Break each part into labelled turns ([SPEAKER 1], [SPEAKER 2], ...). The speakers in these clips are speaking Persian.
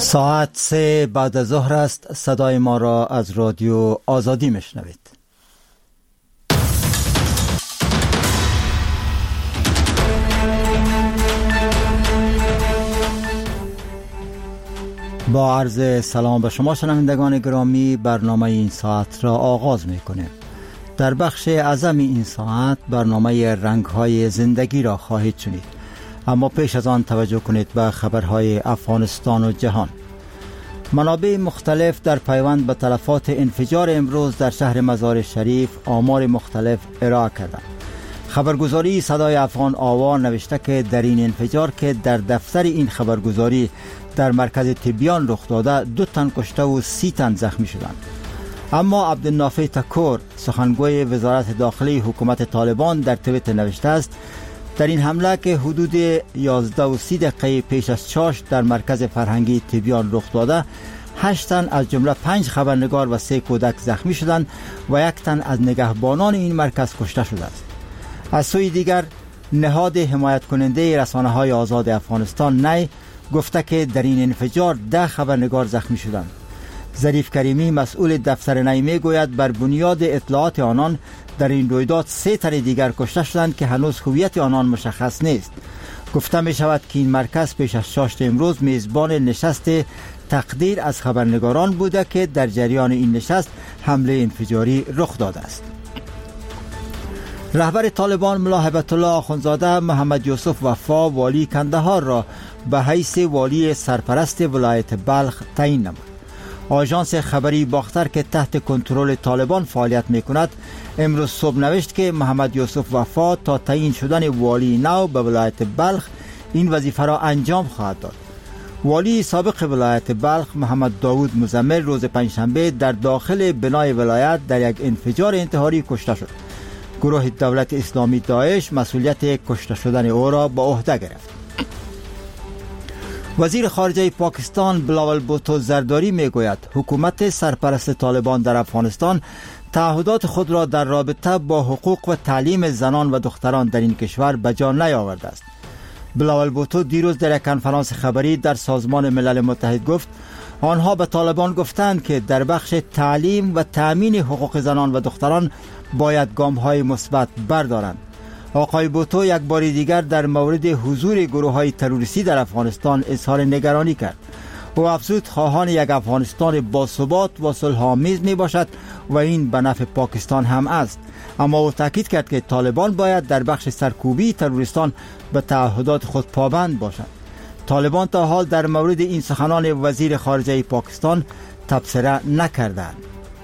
[SPEAKER 1] ساعت 3 بعد از ظهر است. صدای ما را از رادیو آزادی میشنوید. با عرض سلام به شما شنوندگان گرامی، برنامه این ساعت را آغاز میکنیم. در بخش اعظم این ساعت برنامه رنگ‌های زندگی را خواهید شنید، اما پیش از آن توجه کنید به خبرهای افغانستان و جهان. منابع مختلف در پیوند به تلفات انفجار امروز در شهر مزار شریف آمار مختلف ارائه کردند. خبرگزاری صدای افغان آوا نوشته که در این انفجار که در دفتر این خبرگزاری در مرکز تبیان رخ داده 2 تن کشته و 30 تن زخمی شدند. اما عبدالنافع تکور سخنگوی وزارت داخلی حکومت طالبان در توییتر نوشته است در این حمله که حدود 11:30 دقیقه پیش از چاش در مرکز فرهنگی تبیان رخ داده 8 تن از جمله 5 خبرنگار و 3 کودک زخمی شدند و 1 تن از نگهبانان این مرکز کشته شده است. از سوی دیگر نهاد حمایت کننده رسانه‌های آزاد افغانستان نی گفته که در این انفجار 10 خبرنگار زخمی شدند. ظریف کریمی مسئول دفتر نی میگوید بر بنیاد اطلاعات آنان در این رویداد 3 تن دیگر کشته شدند که هنوز هویت آنان مشخص نیست. گفته می شود که این مرکز پیش از چاشت امروز میزبان نشست تقدیر از خبرنگاران بوده که در جریان این نشست حمله انفجاری رخ داده است. رهبر طالبان ملا هیبت الله آخوندزاده محمد یوسف وفا والی کندهار را به حیث والی سرپرست ولایت بلخ تعیین نمود. آژانس خبری باختر که تحت کنترل طالبان فعالیت می‌کند امروز صبح نوشت که محمد یوسف وفا تا تعیین شدن والی نو به ولایت بلخ این وظیفه را انجام خواهد داد. والی سابق ولایت بلخ محمد داوود مزمل روز پنجشنبه در داخل بنای ولایت در یک انفجار انتحاری کشته شد. گروه دولت اسلامی داعش مسئولیت کشته شدن او را به عهده گرفت. وزیر خارجه پاکستان بلاول بوتو زرداری میگوید حکومت سرپرست طالبان در افغانستان تعهدات خود را در رابطه با حقوق و تعلیم زنان و دختران در این کشور به جا نیاورده است. بلاول بوتو دیروز در یک کنفرانس خبری در سازمان ملل متحد گفت آنها به طالبان گفتند که در بخش تعلیم و تامین حقوق زنان و دختران باید گام‌های مثبت بردارند. آقای بوتو یک بار دیگر در مورد حضور گروه‌های تروریستی در افغانستان اظهار نگرانی کرد. او افزود خواهان یک افغانستان باثبات و صلح‌آمیز میباشد و این به نفع پاکستان هم است، اما او تاکید کرد که طالبان باید در بخش سرکوبی تروریستان به تعهدات خود پابند باشد. طالبان تا حال در مورد این سخنان وزیر خارجه پاکستان تبصره نکردند.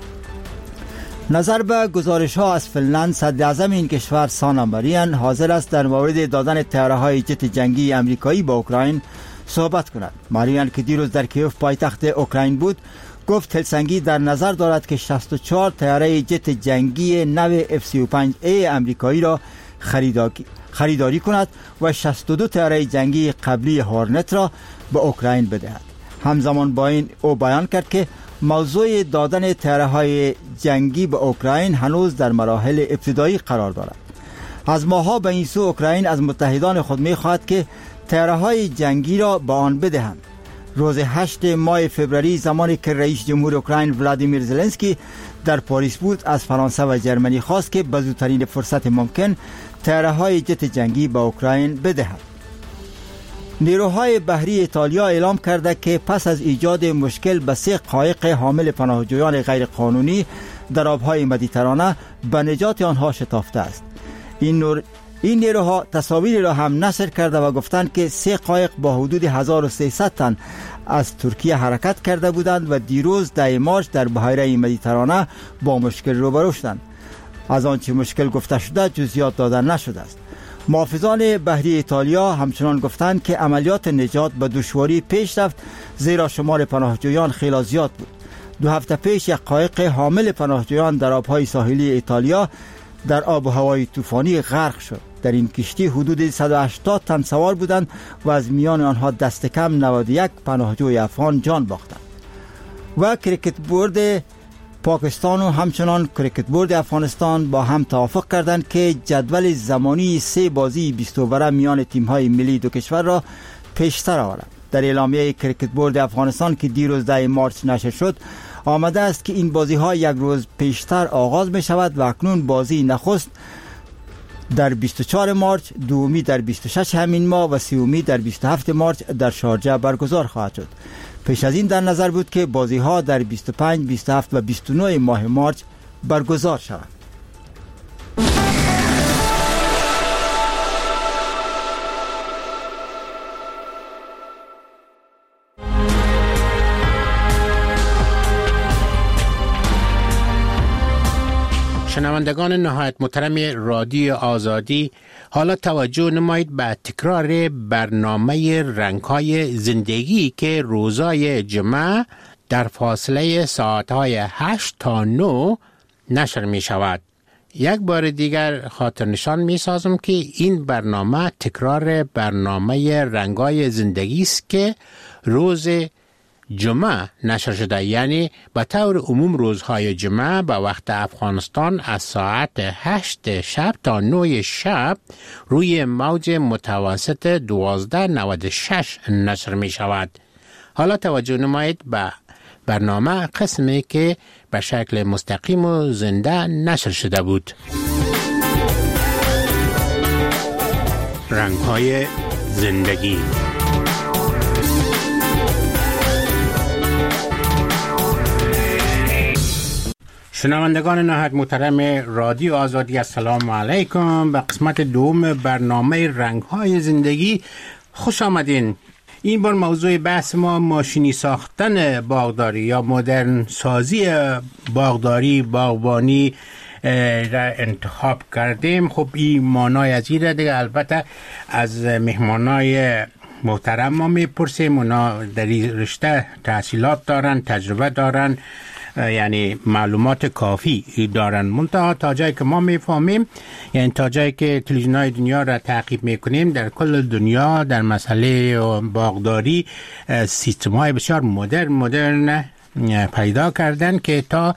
[SPEAKER 1] نظر به گزارش‌ها از فنلند، صدراعظم این کشور سانا ماریان حاضر است در مورد دادن طیاره‌های جت جنگی آمریکایی به اوکراین صحبت کند. ماریان که دیروز در کیف پایتخت اوکراین بود گفت هلسینکی در نظر دارد که 64 طیاره جت جنگی نو F-35A آمریکایی را خریداری کند و 62 طیاره جنگی قبلی هورنت را به اوکراین بدهد. همزمان با این او بیان کرد که موضوع دادن طیاره‌های جنگی به اوکراین هنوز در مراحل ابتدایی قرار دارد. از ماه‌ها به این سو اوکراین از متحدان خود می‌خواهد که طیاره‌های جنگی را به آن بدهند. روز 8 ماه فوریه زمانی که رئیس جمهور اوکراین ولادیمیر زلنسکی در پاریس بود از فرانسه و جرمنی خواست که به زودترین فرصت ممکن طیاره‌های جت جنگی به اوکراین بدهد. نیروهای بحری ایتالیا اعلام کرده که پس از ایجاد مشکل به 3 قایق حامل پناهجویان غیرقانونی در آبهای مدیترانه به نجات آنها شتافته است. این نیروها تصاویری را هم نشر کرده و گفتند که 3 قایق با حدود 1300 تن از ترکیه حرکت کرده بودند و دیروز 10 مارس در بحیره مدیترانه با مشکل روبرو شدند. از آنچه مشکل گفته شده جزئیات داده نشده است. محافظان بحری ایتالیا همچنان گفتند که عملیات نجات به دشواری پیش رفت زیرا شمار پناهجویان خیلی زیاد بود. 2 هفته پیش یک قایق حامل پناهجویان در آبهای ساحلی ایتالیا در آب و هوای طوفانی غرق شد. در این کشتی حدود 180 تن سوار بودند و از میان آنها دست کم 91 پناهجوی افغان جان باختند. و کریکت بورد پاکستان و همچنان کریکت بورد افغانستان با هم توافق کردند که جدول زمانی 3 بازی 20 اووره میان تیم‌های ملی دو کشور را پیشتر آورند. در اعلامیه کریکت بورد افغانستان که دیروز 10 مارس نشر شد آمده است که این بازی ها یک روز پیشتر آغاز می شود و اکنون بازی نخست در 24 مارس، دومی در 26 همین ماه و سومی در 27 مارس در شارجه برگزار خواهد شد. پیش از این در نظر بود که بازی ها در 25، 27 و 29 ماه مارس برگزار شود.
[SPEAKER 2] شنوندگان نهایت محترم رادیو آزادی، حالا توجه نمایید به تکرار برنامه رنگ‌های زندگی که روزهای جمعه در فاصله ساعتهای 8 تا 9 نشر می شود. یک بار دیگر خاطر نشان می سازم که این برنامه تکرار برنامه رنگ‌های زندگی است که روز جمعه نشر شده، یعنی به طور عموم روزهای جمعه به وقت افغانستان از ساعت 8 شب تا 9 شب روی موج متوسط 1296 نشر می شود. حالا توجه نمایید به برنامه قسمی که به شکل مستقیم و زنده نشر شده بود. رنگ‌های زندگی. شنوندگان نهایت محترم رادیو آزادی، السلام علیکم. به قسمت دوم برنامه رنگ‌های زندگی خوش آمدین. این بار موضوع بحث ما ماشینی ساختن باغداری یا مدرن سازی باغداری، باغبانی را انتخاب کردیم. خب این مانای از این دیگه البته از مهمانای محترم ما میپرسیم. اونا در این رشته تحصیلات دارن، تجربه دارن، یعنی معلومات کافی دارن. منتها تا جایی که ما میفهمیم، یعنی تا جایی که تلویزیون‌های دنیا را تعقیب میکنیم، در کل دنیا در مسئله باغداری سیستم‌های بسیار مدرن پیدا کردن که تا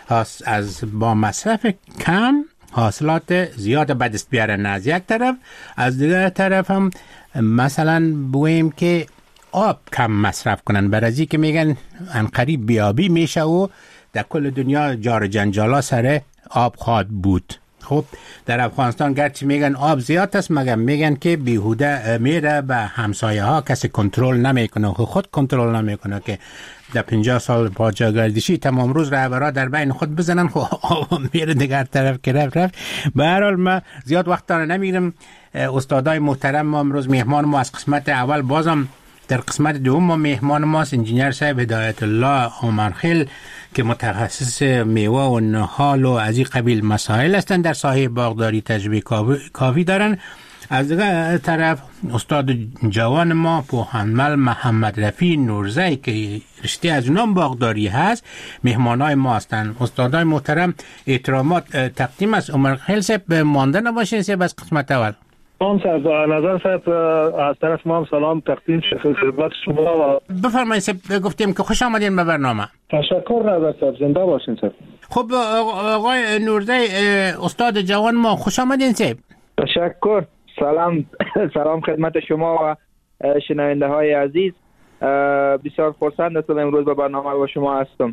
[SPEAKER 2] از با مصرف کم حاصلات زیاد به دست بیارن از یک طرف، از دیگر طرف هم مثلا بگوییم که آب کم مصرف کنن، برای که میگن انقریب بیابی میشه و در کل دنیا جار جنجالا سر آب خواهد بود. خب در افغانستان گرچه میگن آب زیاد است، مگر میگن که بیهوده میره به همسایه ها، کسی کنترل نمیکنه، خود کنترل نمیکنه که در 50 سال پاجاگردشی تمام روز رهبرا در بین خود بزنن، خب آب میره دیگر طرف که رفت. به هر حال من زیاد وقت داره نمیگیرم. استادای محترم ما امروز مهمان ما از قسمت اول، بازم در قسمت دوم ما مهمان ماست انجینیر صاحب هدایت الله عمرخیل که متخصص میوه و نهال و از این قبیل مسائل هستند، در ساحه باغداری تجربه کافی دارن. از دیگر طرف استاد جوان ما پوهنمل محمد رفیع نورزی که رشته از اونام باغداری هست مهمانای ما هستند. استادای محترم احترامات تقدیم است. عمرخیل صاحب مانده نباشین صاحب از قسمت اول.
[SPEAKER 3] سلام صاحب، نظر صاحب از طرف ما هم سلام تقدیم خدمت شما. و
[SPEAKER 2] بفرمایید صاحب، گفتیم که خوش آمدین به برنامه.
[SPEAKER 3] تشکر نظر صاحب، زنده باشین صاحب.
[SPEAKER 2] خب آقای نورزی استاد جوان ما، خوش آمدین صاحب.
[SPEAKER 4] تشکر. سلام خدمت شما و شنونده های عزیز. بسیار خرسند هستم امروز به برنامه با شما هستم.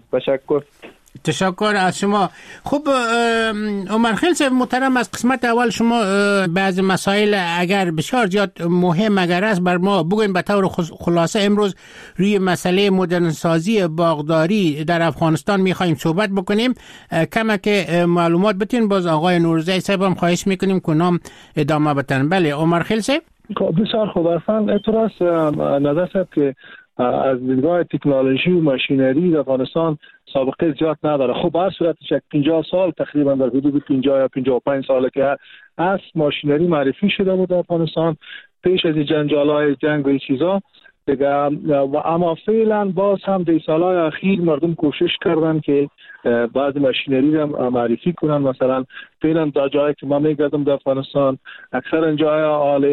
[SPEAKER 4] تشکر
[SPEAKER 2] از شما. خب عمرخیل صاحب محترم، از قسمت اول شما بعض مسائل اگر بسیار زیاد مهم اگر است بر ما بگوین به طور خلاصه. امروز روی مسئله مدرن سازی باغداری در افغانستان میخوایم صحبت بکنیم. کما که معلومات بتین باز آقای نورزی صاحب هم خواهش میکنیم که نام ادامه بتن. بله عمرخیل صاحب.
[SPEAKER 3] بسیار خوب. اصلا اعتراض نظر صاحب که از دیدگاه تکنولوژی و ماشینری در افغانستان سابقه زیاد نداره. خب هر صورتش 50 سال تقریبا در حدود 50 یا 55 ساله که از ماشینری معرفی شده بود در افغانستان پیش از جنجال‌های جنگ و این چیزا دیگه. و اما فعلا باز هم در سال‌های اخیر مردم کوشش کردن که بعض ماشینری را معرفی کنن. مثلا فعلا در جایی که ما میگردم در افغانستان اکثر جای آل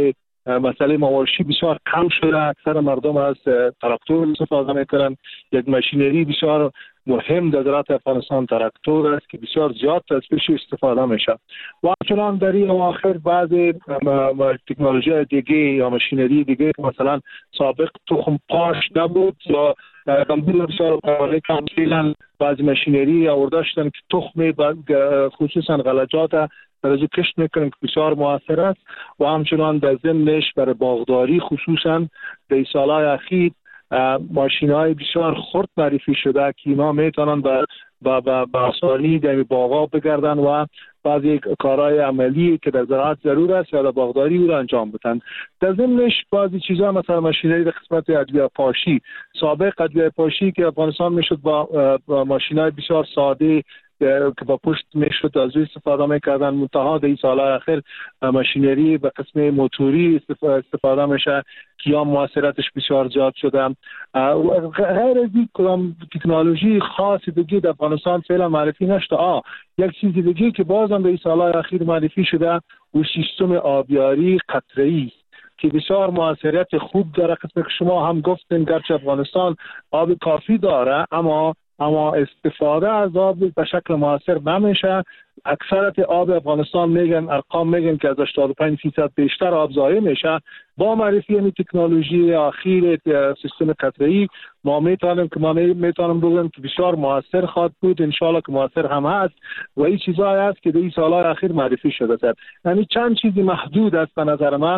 [SPEAKER 3] مسئله مواشی بسیار کم شده. اکثر مردم از تراکتور استفاده میکنن. یک ماشینری بسیار مهم در دولت افغانستان تراکتور است که بسیار زیاد از پیش استفاده میشه. و همچنان در این اواخر بعض تکنولوژی دیگه یا ماشینری دیگه مثلا سابق تخم پاش نبود یا کمبود بسیار کاملا بعض ماشینری آورده شدن که تخم خصوصا غلجات درجه کشت میکنن که بسیار موثر است. و همچنان در ضمنش برای باغداری خصوصا در سالهای اخیر ماشین‌های بسیار خرد معرفی شده که اینا میتونن به آسانی در باغا بگردن و بعضی کارهای عملی که در زراعت ضرور است یا در باغداری او را انجام بدن. در ضمنش بعضی چیزا مثلا ماشینری در قسمت ادویه پاشی، سابق ادویه پاشی که افغانستان میشد با ماشین‌های بسیار ساده که با پشت میشد از استفاده میکردن. منتها در این سالهای اخیر ماشینری به قسم موتوری استفاده میشه که یا موثریتش بسیار زیاد شده. غیر از این کدام تکنولوژی خاصی دیگه در افغانستان فعلا معرفی نشده. یک چیز دیگه که بازم در این سالهای اخیر معرفی شده و سیستم آبیاری قطره‌ای که بسیار موثریت خوب داره. قسم که شما هم گفتین گرچه افغانستان آب کافی داره اما استفاده از آب به شکل موثر نمیشه. اکثرت آب افغانستان میگن ارقام میگن که از 85% بیشتر آب ضایع میشه. با معرفی این تکنولوژی اخیر سیستم قطره‌ای ما میتونیم بگیم که بسیار موثر خواهد بود. ان شاء الله که موثر هم هست و این چیزایی است که در این سالهای اخیر معرفی شده است. یعنی چند چیزی محدود است به نظر من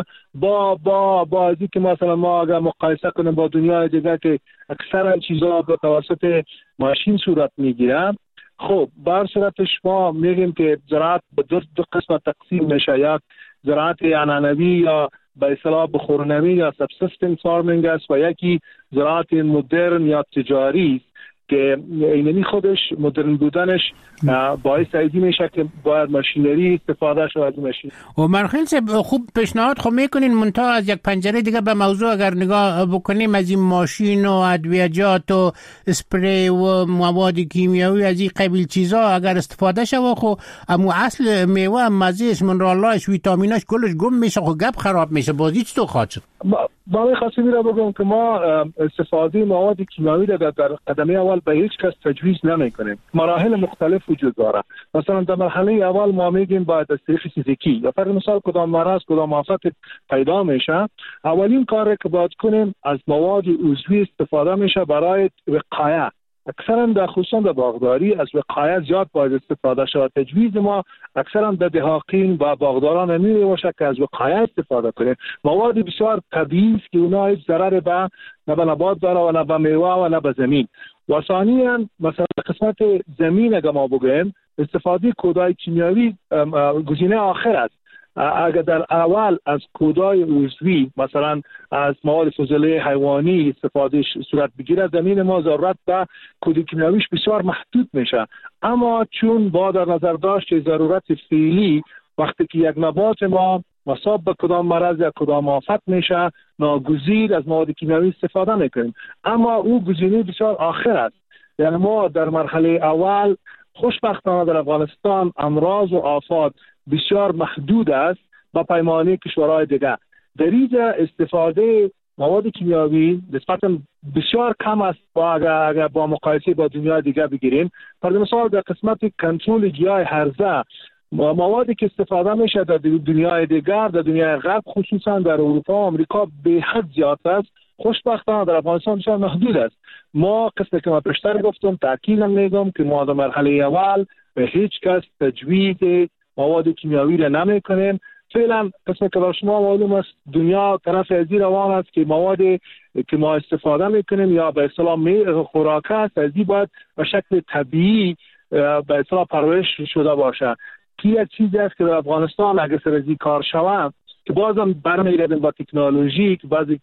[SPEAKER 3] با ازی که مثلا ما اگر مقایسه کنیم با دنیای دیگه که اکثر چیزا به توسط ماشین صورت میگیره. خب بر صورتش ما میگیم که زراعت به دو قسم تقسیم میشه. یک زراعت عنعنوی یا به اصطلاح بخورنوی یا سابسیستنس فارمینگ است و یکی زراعت مدرن یا تجاری که اینمی خودش مدرن بودنش باعث ایدی میشه که باید ماشینری استفاده شود از ماشین.
[SPEAKER 2] و مرخیل خوب پیشنهاد خب میکنین منتها از یک پنجره دیگه به موضوع اگر نگاه بکنیم از این ماشین و ادویجات و اسپری و مواد کیمیایی از این قبیل چیزا اگر استفاده شود خب امو اصل میوه مزهش منرالاش ویتامیناش کلش گم میشه خب گپ خراب میشه. بازی چطور خواهد شد؟
[SPEAKER 3] با خاصی میره بگم که ما استفاده مواد کیمیایی در قدم اول به هیچ کس تجویز نمیکنیم. مراحل مختلف وجود داره. مثلا در مرحله اول ما میگیم باید از طریق فیزیکی یا فرض مثال کدام مرض کدام آفت پیدا میشه اولین کاری که باید کنیم از مواد عضوی استفاده میشه برای وقایه. اکثرا در خصوصا در باغداری از وقایه زیاد باید استفاده شود. تجویز ما اکثرا در دهقین و باغداران نمیره باشه که از وقایه استفاده کنیم. مواد بسیار طبیعی است که اونها هیچ ضرر به نه به نبات داره و نه به میوه و نه به زمین. و ثانیاً مثلا قسمت زمین اگر ما بگیم استفاده کودای کیمیایی گزینه آخر است. اگر در اول از کودای عضوی مثلا از مواد فضله حیوانی استفاده صورت بگیره زمین ما ضرورت به کودای کیمیاییش بسیار محدود میشه. اما چون با در نظر داشت ضرورت فعلی وقتی که یک نبات ما مصاب به کدام مرض یا کدام آفت میشه ناگزیر از مواد کیمیایی استفاده میکنیم. اما او گزینه بسیار آخر است. یعنی ما در مرحله اول خوشبختانه در افغانستان امراض و آفات بسیار محدود است با پیمانه کشورهای دیگر. در اینجا استفاده مواد کیمیایی نسبتا بسیار کم است اگر با مقایسه با دنیای دیگر بگیریم. برای مثال در قسمت کنترل گیاه هرزه موادی که استفاده میشه در دنیای دیگر در دنیای غرب خصوصا در اروپا و آمریکا به حد زیاد است. خوشبختانه در افغانستان بسیار محدود است. ما قسمتی که ما پیشتر گفتم تاکید میگم که ما در مرحله اول به هیچ کس تجویز مواد کیمیایی را نمیکنیم. فعلا قسمتی که برای شما معلوم است دنیا طرف ازی روان است که موادی که ما استفاده میکنیم یا به اصطلاح خوراک است از این باید به شکل طبیعی به اصطلاح پرورش شده باشه. که یک چیزی است که در افغانستان اگر سرزی کار شود که بازم برمیگردیم با تکنولوژی که بعضی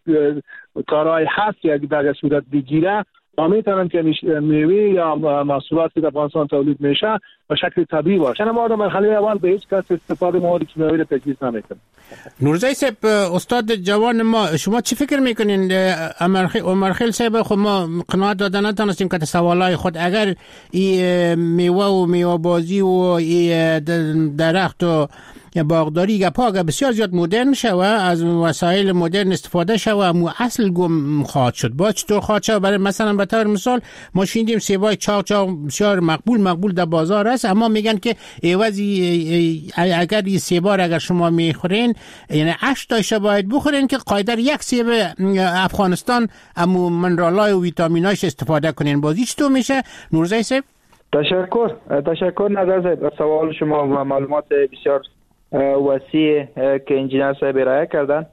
[SPEAKER 3] کارهای هست که اگر در صورت بگیره ما میتونم که میوه یا محصولاتی که در افغانستان تولید میشه به شکل طبیعی باشه. ما در مرحله اول به هیچ کس استفاده مواد کیمیایی را تجویز نمیکنیم.
[SPEAKER 2] نورزای صاحب، استاد جوان ما، شما چی فکر میکنین؟ عمرخیل صاحب خب ما قناعت دادن نتونستیم که سوالای خود اگر این میوه و میوه بازی و این درخت و باغداری گپا بسیار زیاد مدرن شوه، از وسایل مدرن استفاده شوه، مو اصل گم خواهد شد. با چطور خواهد شد؟ برای مثلا به طور مثال ما شنیدیم سیبای چاق بسیار مقبول در بازار است، اما میگن که عوضی اگر این سیبا اگر شما میخورین یعنی 8 تایش باید بخورین که قاعده یک سیب افغانستان امو منرالای و ویتامیناش استفاده کنین. بازی چطور میشه نورزای صاحب؟
[SPEAKER 4] تشکر نظر صاحب. سوال شما و معلومات بسیار وسیع که انجینر صاحب ارائه کردن.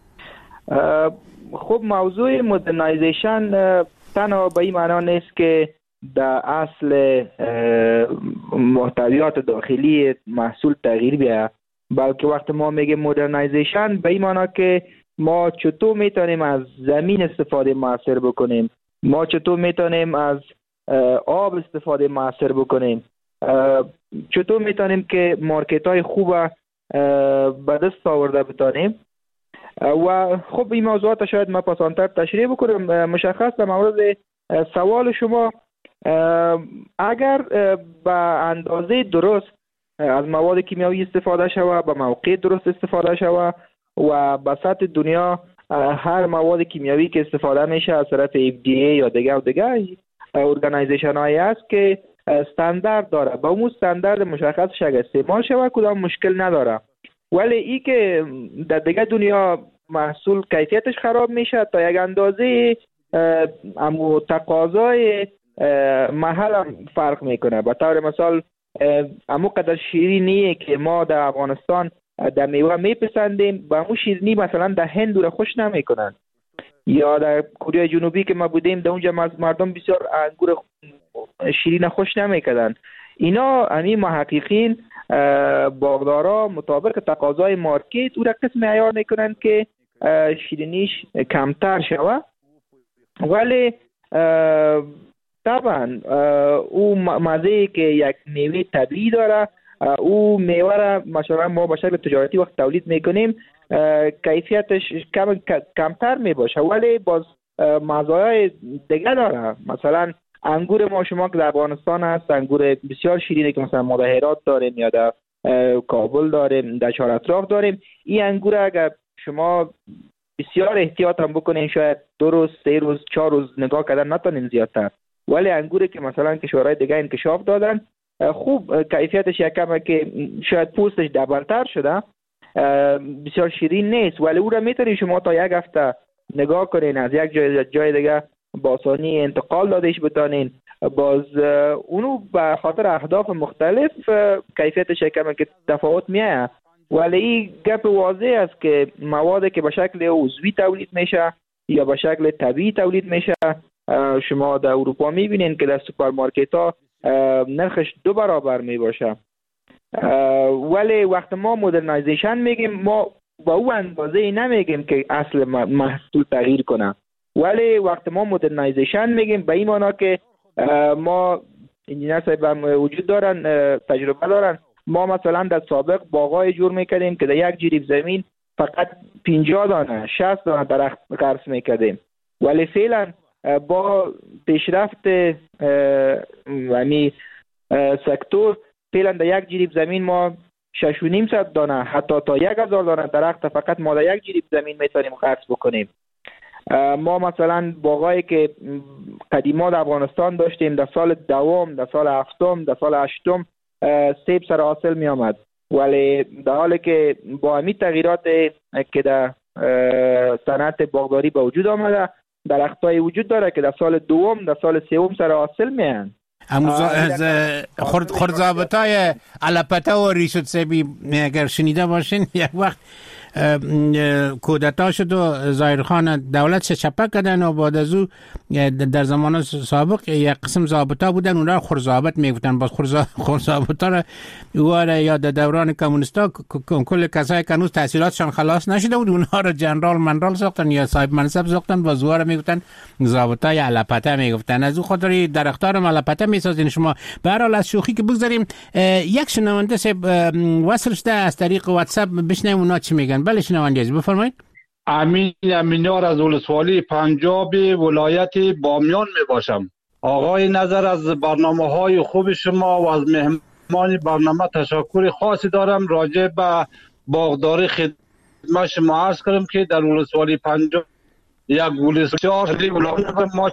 [SPEAKER 4] خب موضوع مدرنایزیشن تنها به این معنا نیست که در اصل محتویات داخلی محصول تغییر بیاید، بلکه وقتی ما میگیم مدرنایزیشن به این معنا که ما چطور میتونیم از زمین استفاده موثر بکنیم، ما چطور میتونیم از آب استفاده موثر بکنیم، چطور میتونیم که مارکت های خوب به دست آورده بتانیم. و خب این موضوعات شاید ما پسانتر تشریح بکنم. مشخص در مورد سوال شما، اگر به اندازه درست از مواد کیمیایی استفاده شوه، به موقع درست استفاده شوه و به سطح دنیا هر مواد کیمیایی که استفاده میشه از طرف FDA یا دیگه ارگانایزیشن هایی است که استاندارد داره، با اون استاندارد مشخصش اگر استعمال شوه کدام مشکل نداره. ولی ای که در دیگه دنیا محصول کیفیتش خراب میشه تا یک اندازه امو تقاضای محل هم فرق میکنه. به طور مثال امو قدر شیرینی که ما در افغانستان در میوه میپسندیم با امو شیرینی مثلا در هند رو خوش نمیکنن، یا در کره جنوبی که ما بودیم در اونجا مردم بسیار انگور شیرین خوش نمیکردن. اینا همین محققین باغدارا مطابق تقاضای مارکت او را قسم معیار میکنن که شیرینیش کمتر شوه. ولی طبعا او مزه که یک میوه طبیعی داره، او میوه را مثلا ما به شکل تجارتی وقت تولید میکنیم کیفیتش کمتر میباشه، ولی باز مزایای دیگه داره. مثلا انگور ما شما که در افغانستان هست انگور بسیار شیرینه که مثلا ما در هرات داریم یا در کابل داریم، در چهار اطراف داریم. این انگور اگر شما بسیار احتیاط هم بکنین شاید 2 روز 3 روز 4 روز نگاه کردن نتونین زیادتر. ولی انگوری که مثلا کشورهای دیگه انکشاف دادن خوب کیفیتش یکم که شاید پوستش دبلتر شده بسیار شیرین نیست، ولی او را میتونید شما تا 1 هفته نگاه کنین از یک جای دیگه با آسانی انتقال دادش بتانین. باز اونو به خاطر اهداف مختلف کیفیتش یکم که تفاوت میایه. ولی این گپ واضح است که مواد که به شکل عضوی تولید میشه یا به شکل طبیعی تولید میشه، شما در اروپا میبینین که در سوپرمارکت ها نرخش 2 برابر میباشه. ولی وقت ما مدرنایزیشن میگیم ما با او اندازه نمیگیم که اصل محصول تغییر کنه، ولی وقت ما مدرنایزیشن میگیم به این معنی که ما انجینر صاحب هم وجود دارن، تجربه دارن. ما مثلا در سابق باغای جور میکردیم که در یک جریب زمین فقط 50 دانه 60 دانه درخت غرس میکردیم، ولی فعلا با پیشرفت یعنی سکتور فعلا در یک جریب زمین ما 6.5 دانه حتی تا 1000 دانه درخت فقط ما در یک جریب زمین میتونیم غرس بکنیم. ما مثلا باغایی که قدیما در افغانستان داشتیم در سال دوم، در سال هفتم، در سال هشتم سیب سر حاصل می آمد، ولی در حالی که با همین تغییرات که در صنعت باغداری به وجود آمده درختای وجود داره که در سال دوم، در سال سوم سر حاصل میان.
[SPEAKER 2] خردزابطای علپته و ریشد سیبی اگر شنیده باشین یک وقت کودتا شد و ظاهرخان دولت چپک کردن و بعد از او در زمان سابق یک قسم ضابطا بودن، اونا خورضابط میگفتن. باز خورضابطا را یا در دوران کمونیستا کل کسایی که هنوز تحصیلاتشان خلاص نشده بود اونها را جنرال منرال ساختن یا صاحب منصب ساختن، باز اونا را میگفتن ضابطای علپته میگفتن. از او خاطر درختار علپته میسازین شما. به هر حال از شوخی که بگذاریم، یک شنونده وصل شده از طریق واتساپ، بشنویم اونا چی میگن. بله شنونده عزیز بفرمایید.
[SPEAKER 5] امینیار از ولسوالی پنجاب ولایت بامیان می باشم. آقای نظر، از برنامه‌های خوب شما و از مهمان برنامه تشکر خاصی دارم. راجع به باغداری خدمت شما عرض کنم که در ولسوالی پنجاب یک ولسوالی ما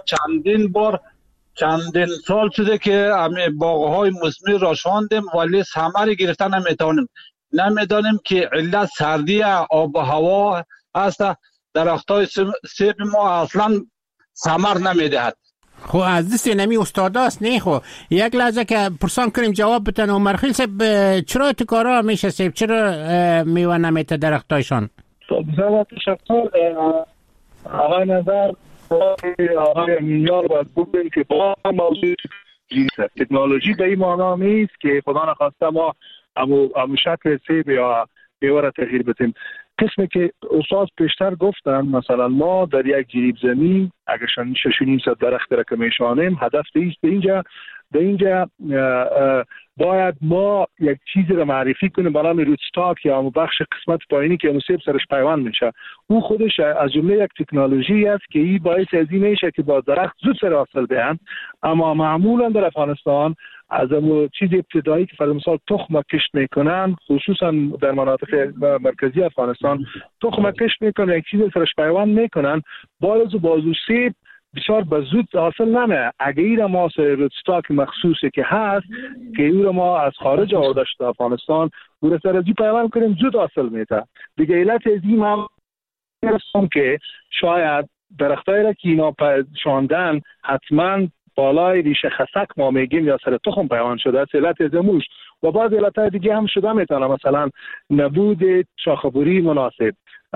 [SPEAKER 5] چندین سال شده که همه باغ‌های موسمی را شاندیم ولی ثمری گرفتن نمیدانیم که علت سردی آب و هوا است. درختای سیب ما اصلا ثمر نمیدهد.
[SPEAKER 2] خب از دست نمی استاد است نه. خب یک لحظه که پرسان کنیم جواب بتن. عمر خیل صاحب چرا تو کارا میشه سیب، چرا میوه نمیته درختایشان؟
[SPEAKER 3] بسیار تشکر آقای نظر. آقای امینیار باید بگویم که با موضوع تکنولوژی به این معنا نیست که خدا نخواسته ما امو شکل سیب یا میوه را تغییر بدیم. قسمی که استاد پیشتر گفتن، مثلا ما در یک جریب زمین اگر 6.5 درخت را که میشانیم، هدف به اینجا باید ما یک چیزی را معرفی کنیم به نام روتستاک یا بخش قسمت پایینی که سیب سرش پیوند میشه. او خودش از جمله یک تکنولوژی است که این باعث از این میشه که با درخت زود سر حاصل دهند. اما معمولا در افغانستان از اون چیز ابتدایی که فرض مثال تخم کشت میکنن، خصوصا در مناطق مرکزی افغانستان تخم کشت میکنن، یک چیز سرش پیوند میکنن، بازو سیب بسیار به زود حاصل نمه. اگه این ما روتستاک مخصوصی که هست که این ما از خارج آورده شده افغانستان، او را سر ازی پیوند کنیم زود حاصل میده. دیگه علت از این هم که شاید درختایی را که اینا شاندن حتما بالای ریشه خسک ما میگیم یا سر تخم پیوند شده است، علت از موش. و بعض علتهای دیگه هم شده میتونه، مثلا نبود شاخه‌بری مناسب،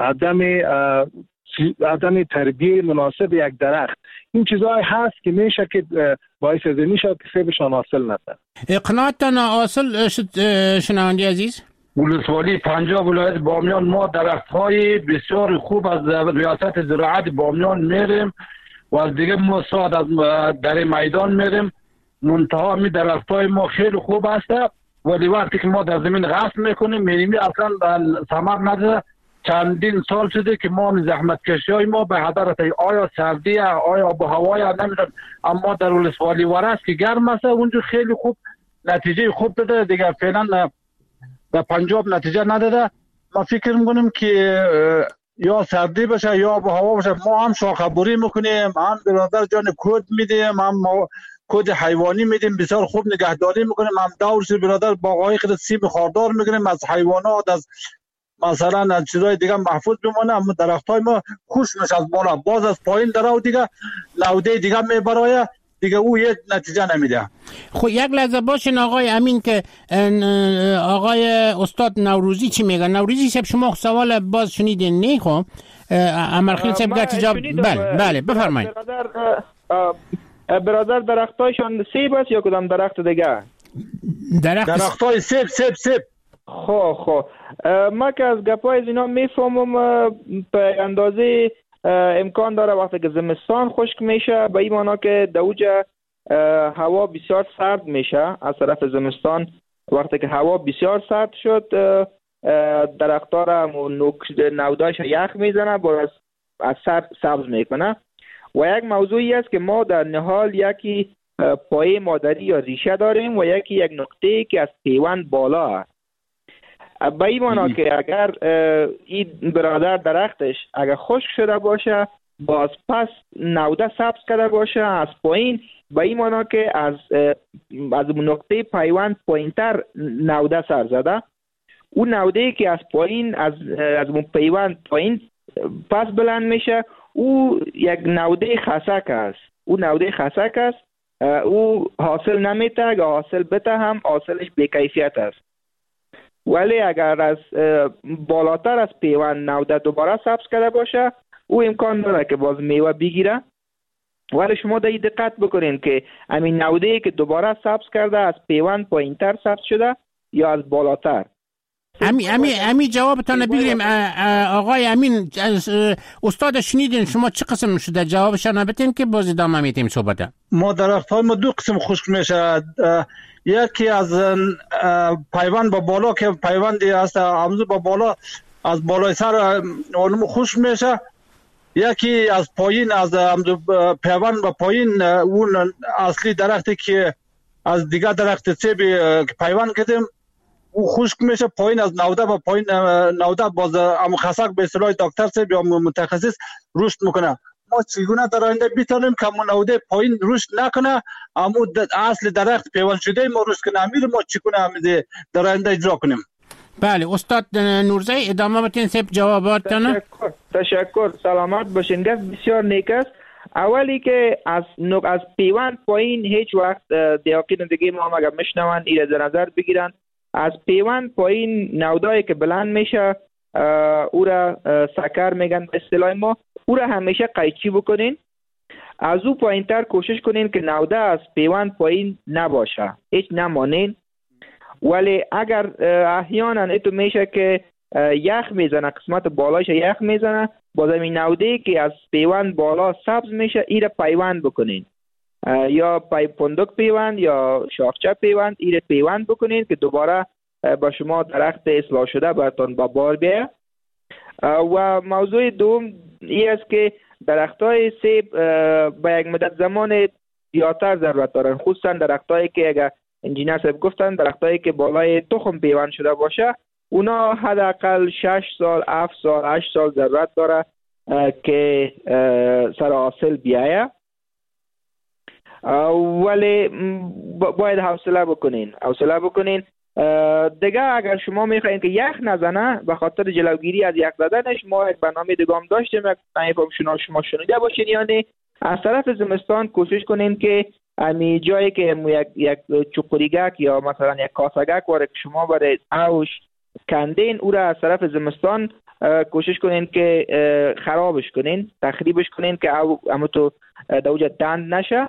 [SPEAKER 3] عدم تربیه مناسب یک درخت. این چیزهای هست که میشه که باعث از میشه که سیبشان حاصل نده.
[SPEAKER 2] اقناعتان حاصل شد شنونده عزیز؟
[SPEAKER 5] ولسوالی پنجاب ولایت بامیان ما درخت‌های بسیار خوب از ریاست زراعت بامیان میریم و از دیگه ما ساعت از در میدان میریم. منتها می درخت‌های ما خیلی خوب است ولی وقتی که ما در زمین غصب میکنیم میریم اصلا ثمر نده. چندین سال شده که ما زحمت کشی های ما به هدر آیا سردی آیا آب و هوای نمیدونم، اما در ولسوالی ورس که گرم است اونجا خیلی خوب نتیجه خوب داده. دیگه فعلا در پنجاب نتیجه نداده. ما فکر میکنیم که یا سردی باشه یا آب و هوا باشه. ما هم شاخه‌بری میکنیم، هم برادر جان کود میدیم، هم کود حیوانی میدیم، بسیار خوب نگهداری میکنیم. هم دورش برادر باغ‌های خود سیب خاردار میگیریم، از حیوانات از مثلا از چیزای دیگه محفوظ بمونه. اما درختای ما خوش میشه از بالا، باز از پایین درو دیگه نوده دیگه میبرایه دیگه، او یه نتیجه نمیده.
[SPEAKER 2] خب یک لحظه باشین آقای امین که آقای استاد نوروزی چی میگن. نوروزی صاحب شما سوال باز شنیدین نه؟ خب امرخیل صاحب گفت جواب. بله بفرمایید.
[SPEAKER 4] برادر درختایشان سیب است یا کدام درخت دیگه؟
[SPEAKER 5] درختای سیب.
[SPEAKER 4] خب ما که از گپای از اینا میفهمم به اندازه امکان داره وقتی که زمستان خشک میشه به این معنا که دوجه هوا بسیار سرد میشه. از طرف زمستان وقتی که هوا بسیار سرد شد درخت‌ها را نودایش یخ میزنه، باز از سبز میکنه. و یک موضوعی است که ما در نهال یکی پایه مادری یا ریشه داریم و یک نقطه که از پیوند بالا است. به این معنا که اگر این برادر درختش اگر خشک شده باشه باز پس نوده سبز کرده باشه از پایین، به این معنا که از نقطه پیوند پایینتر نوده سر زده. اون نوده که از پایین از پیوند پایین پس بلند میشه، او یک نوده خسک است. او نوده خسک است، او حاصل نمیته، اگر حاصل بته هم حاصلش بیکیفیت است. ولی اگر از بالاتر از پیوند نوده دوباره سبز کرده باشه او امکان داره که باز میوه بگیره. ولی شما در دقت بکنین که همین نوده‌ای که دوباره سبز کرده از پیوند پایینتر سبز شده یا از بالاتر.
[SPEAKER 2] امی جوابتان بگیریم آقای امین. استاد شنیدین شما چه قسم شده جوابشان بتین که باز ادامه میتیم صحبت.
[SPEAKER 5] ما درخت‌های ما دو قسم خشک میشه. یکی از پیوند با بالا که پیوندی است امروز با بالا از بالای سر اونم خشک میشه. یکی از پایین از پیوند با پایین اون اصلی درختی که از دیگر درخت سیب پیوند کردیم او خشک میشه. پایین از 90 با پایین 90 باز ام خسک به اصطلاح دکتر سیب یا متخصص رشد میکنه. ما چگونه در آینده بتونیم که نوده پایین رشد نکنه اما اصل درخت پیوند شده ما رشد کنه؟ امیر ما چگونه در آینده اجرا کنیم؟
[SPEAKER 2] بله استاد نورزی ادامه بدین سیب جواباتتان.
[SPEAKER 4] تشکر. سلامت باشین. گفت بسیار نیک است. اولی که از پیوند پایین هیچ وقت دیاقین دیگه ما اگر میشنون ایره در نظر بگیرن از پیوند پایین نودایی که بلند میشه او را سکر میگن به اصطلاح ما، او را همیشه قیچی بکنین. از او پایینتر کوشش کنین که نوده از پیوند پایین نباشه، هیچ نمانین. ولی اگر احیانا ایتو میشه که یخ میزنه، قسمت بالایش یخ میزنه، باز این نوده‌ای که از پیوند بالا سبز میشه ایره پیوند بکنین، یا پندک پیوند یا شاخچه پیوند، ایره پیوند بکنین که دوباره با شما درخت اصلاح شده براتون با بار بیاید. و موضوع دوم این است که درختای سیب با یک مدت زمان زیادتر ضرورت دارن، خصوصا درختایی که اگر انجینر صاحب گفتن درختایی که بالای تخم پیوند شده باشه اونا حداقل 6 سال 7 سال 8 سال ضرورت داره که سر حاصل بیایه. ولی باید حوصله بکنین. دیگه اگر شما میخواین که یخ نزنه به خاطر جلوگیری از یخ زدنش ما یک برنامه دیگه هم داشتیم، یک تایفم شما شنیده باشین. یعنی از طرف زمستان کوشش کنین که امی جایی که یک چقریگک یا مثلا یک کاسگک وارد شما برای اوش کندین او را از طرف زمستان کوشش کنین که خرابش کنین، تخریبش کنین که او تو دوجه دند نشه.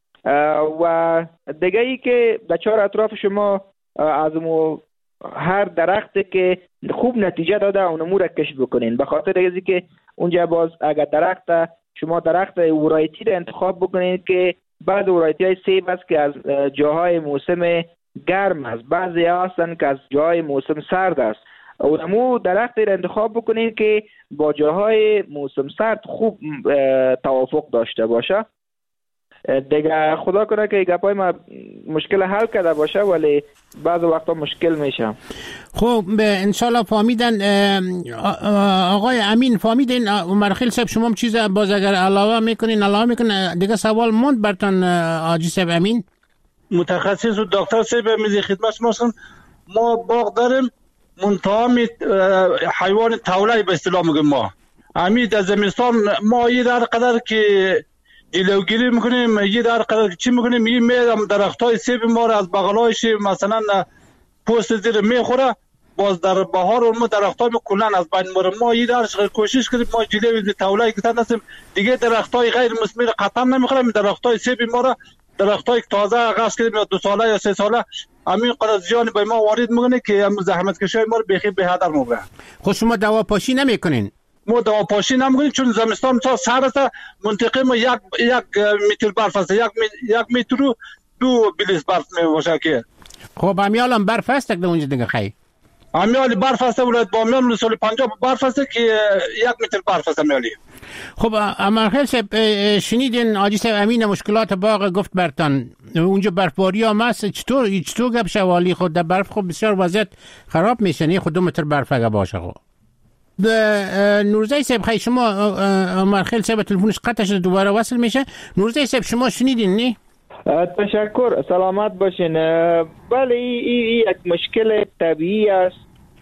[SPEAKER 4] و دیگه ای که در چهار اطراف شما از هر درختی که خوب نتیجه داده اونمو را کشف بکنین، به خاطر ازی که اونجا باز اگر شما درخت ورایتی را انتخاب بکنین که بعض ورایتی های سیب است که از جاهای موسم گرم است، بعضی هستن که از جاهای موسم سرد است. اونمو درختی را انتخاب بکنین که با جاهای موسم سرد خوب توافق داشته باشه. دیگه خدا کنه که گپای ما مشکل حل کرده باشه ولی بعض وقتا مشکل میشه.
[SPEAKER 2] خب انشالله فهمیدن آقای امین، فهمیدین مرخیل صاحب شما چیز باز اگر علاوه میکنین دیگه سوال موند برتون آجی صاحب امین
[SPEAKER 5] متخصص و دکتر صاحب میزی خدمت شما. ما باغ داریم منتها حیوان توله به اصطلاح میگیم ما امید از زمستان ما یه در قدر که جلوگیری میکنیم، یه در قدر چی میکنیم، یه میرم درختای سیب ما را از بغلایش مثلا پوست زیر میخوره، باز در بهار اون درختای کلن از بین میره. ما یه درش کوشش کردیم ما جلوی تولای که تنسیم دیگه درختای غیر مثمر قطعا نمیخوریم. درختای سیب ما را درختای تازه آغاز کردیم 2 ساله یا 3 ساله همین قدر زیان به ما وارد میکنه که هم زحمت کشای ما رو بخیر به هدر میبره.
[SPEAKER 2] خود شما دوا پاشی نمیکنین؟
[SPEAKER 5] ما دوا پاشی نمیکنیم چون زمستان تا سر است، منطقه ما یک متر برف است، یک متر و 2 بلیس برف میباشه که
[SPEAKER 2] خب همیال برف است در اونجا دیگه خیلی
[SPEAKER 5] همیال برف است. ولایت بامیان سال 50 برف است که 1 متر برف است همیالی.
[SPEAKER 2] خب امرخیل صاحب شنیدین آجی صاحب امین مشکلات باغ گفت برتان اونجا برفباری هم هست، چطور گپ شوالی خود در برف خب بسیار وضعیت خراب میشه نه خود 2 متر برف اگه باشه. خب نورزی صاحب خیلی شما امرخیل صاحب تلفنش قطع شده دوباره وصل میشه. نورزی صاحب شما شنیدین نه؟
[SPEAKER 4] تشکر، سلامت باشین. بله این یک مشکل طبیعی است،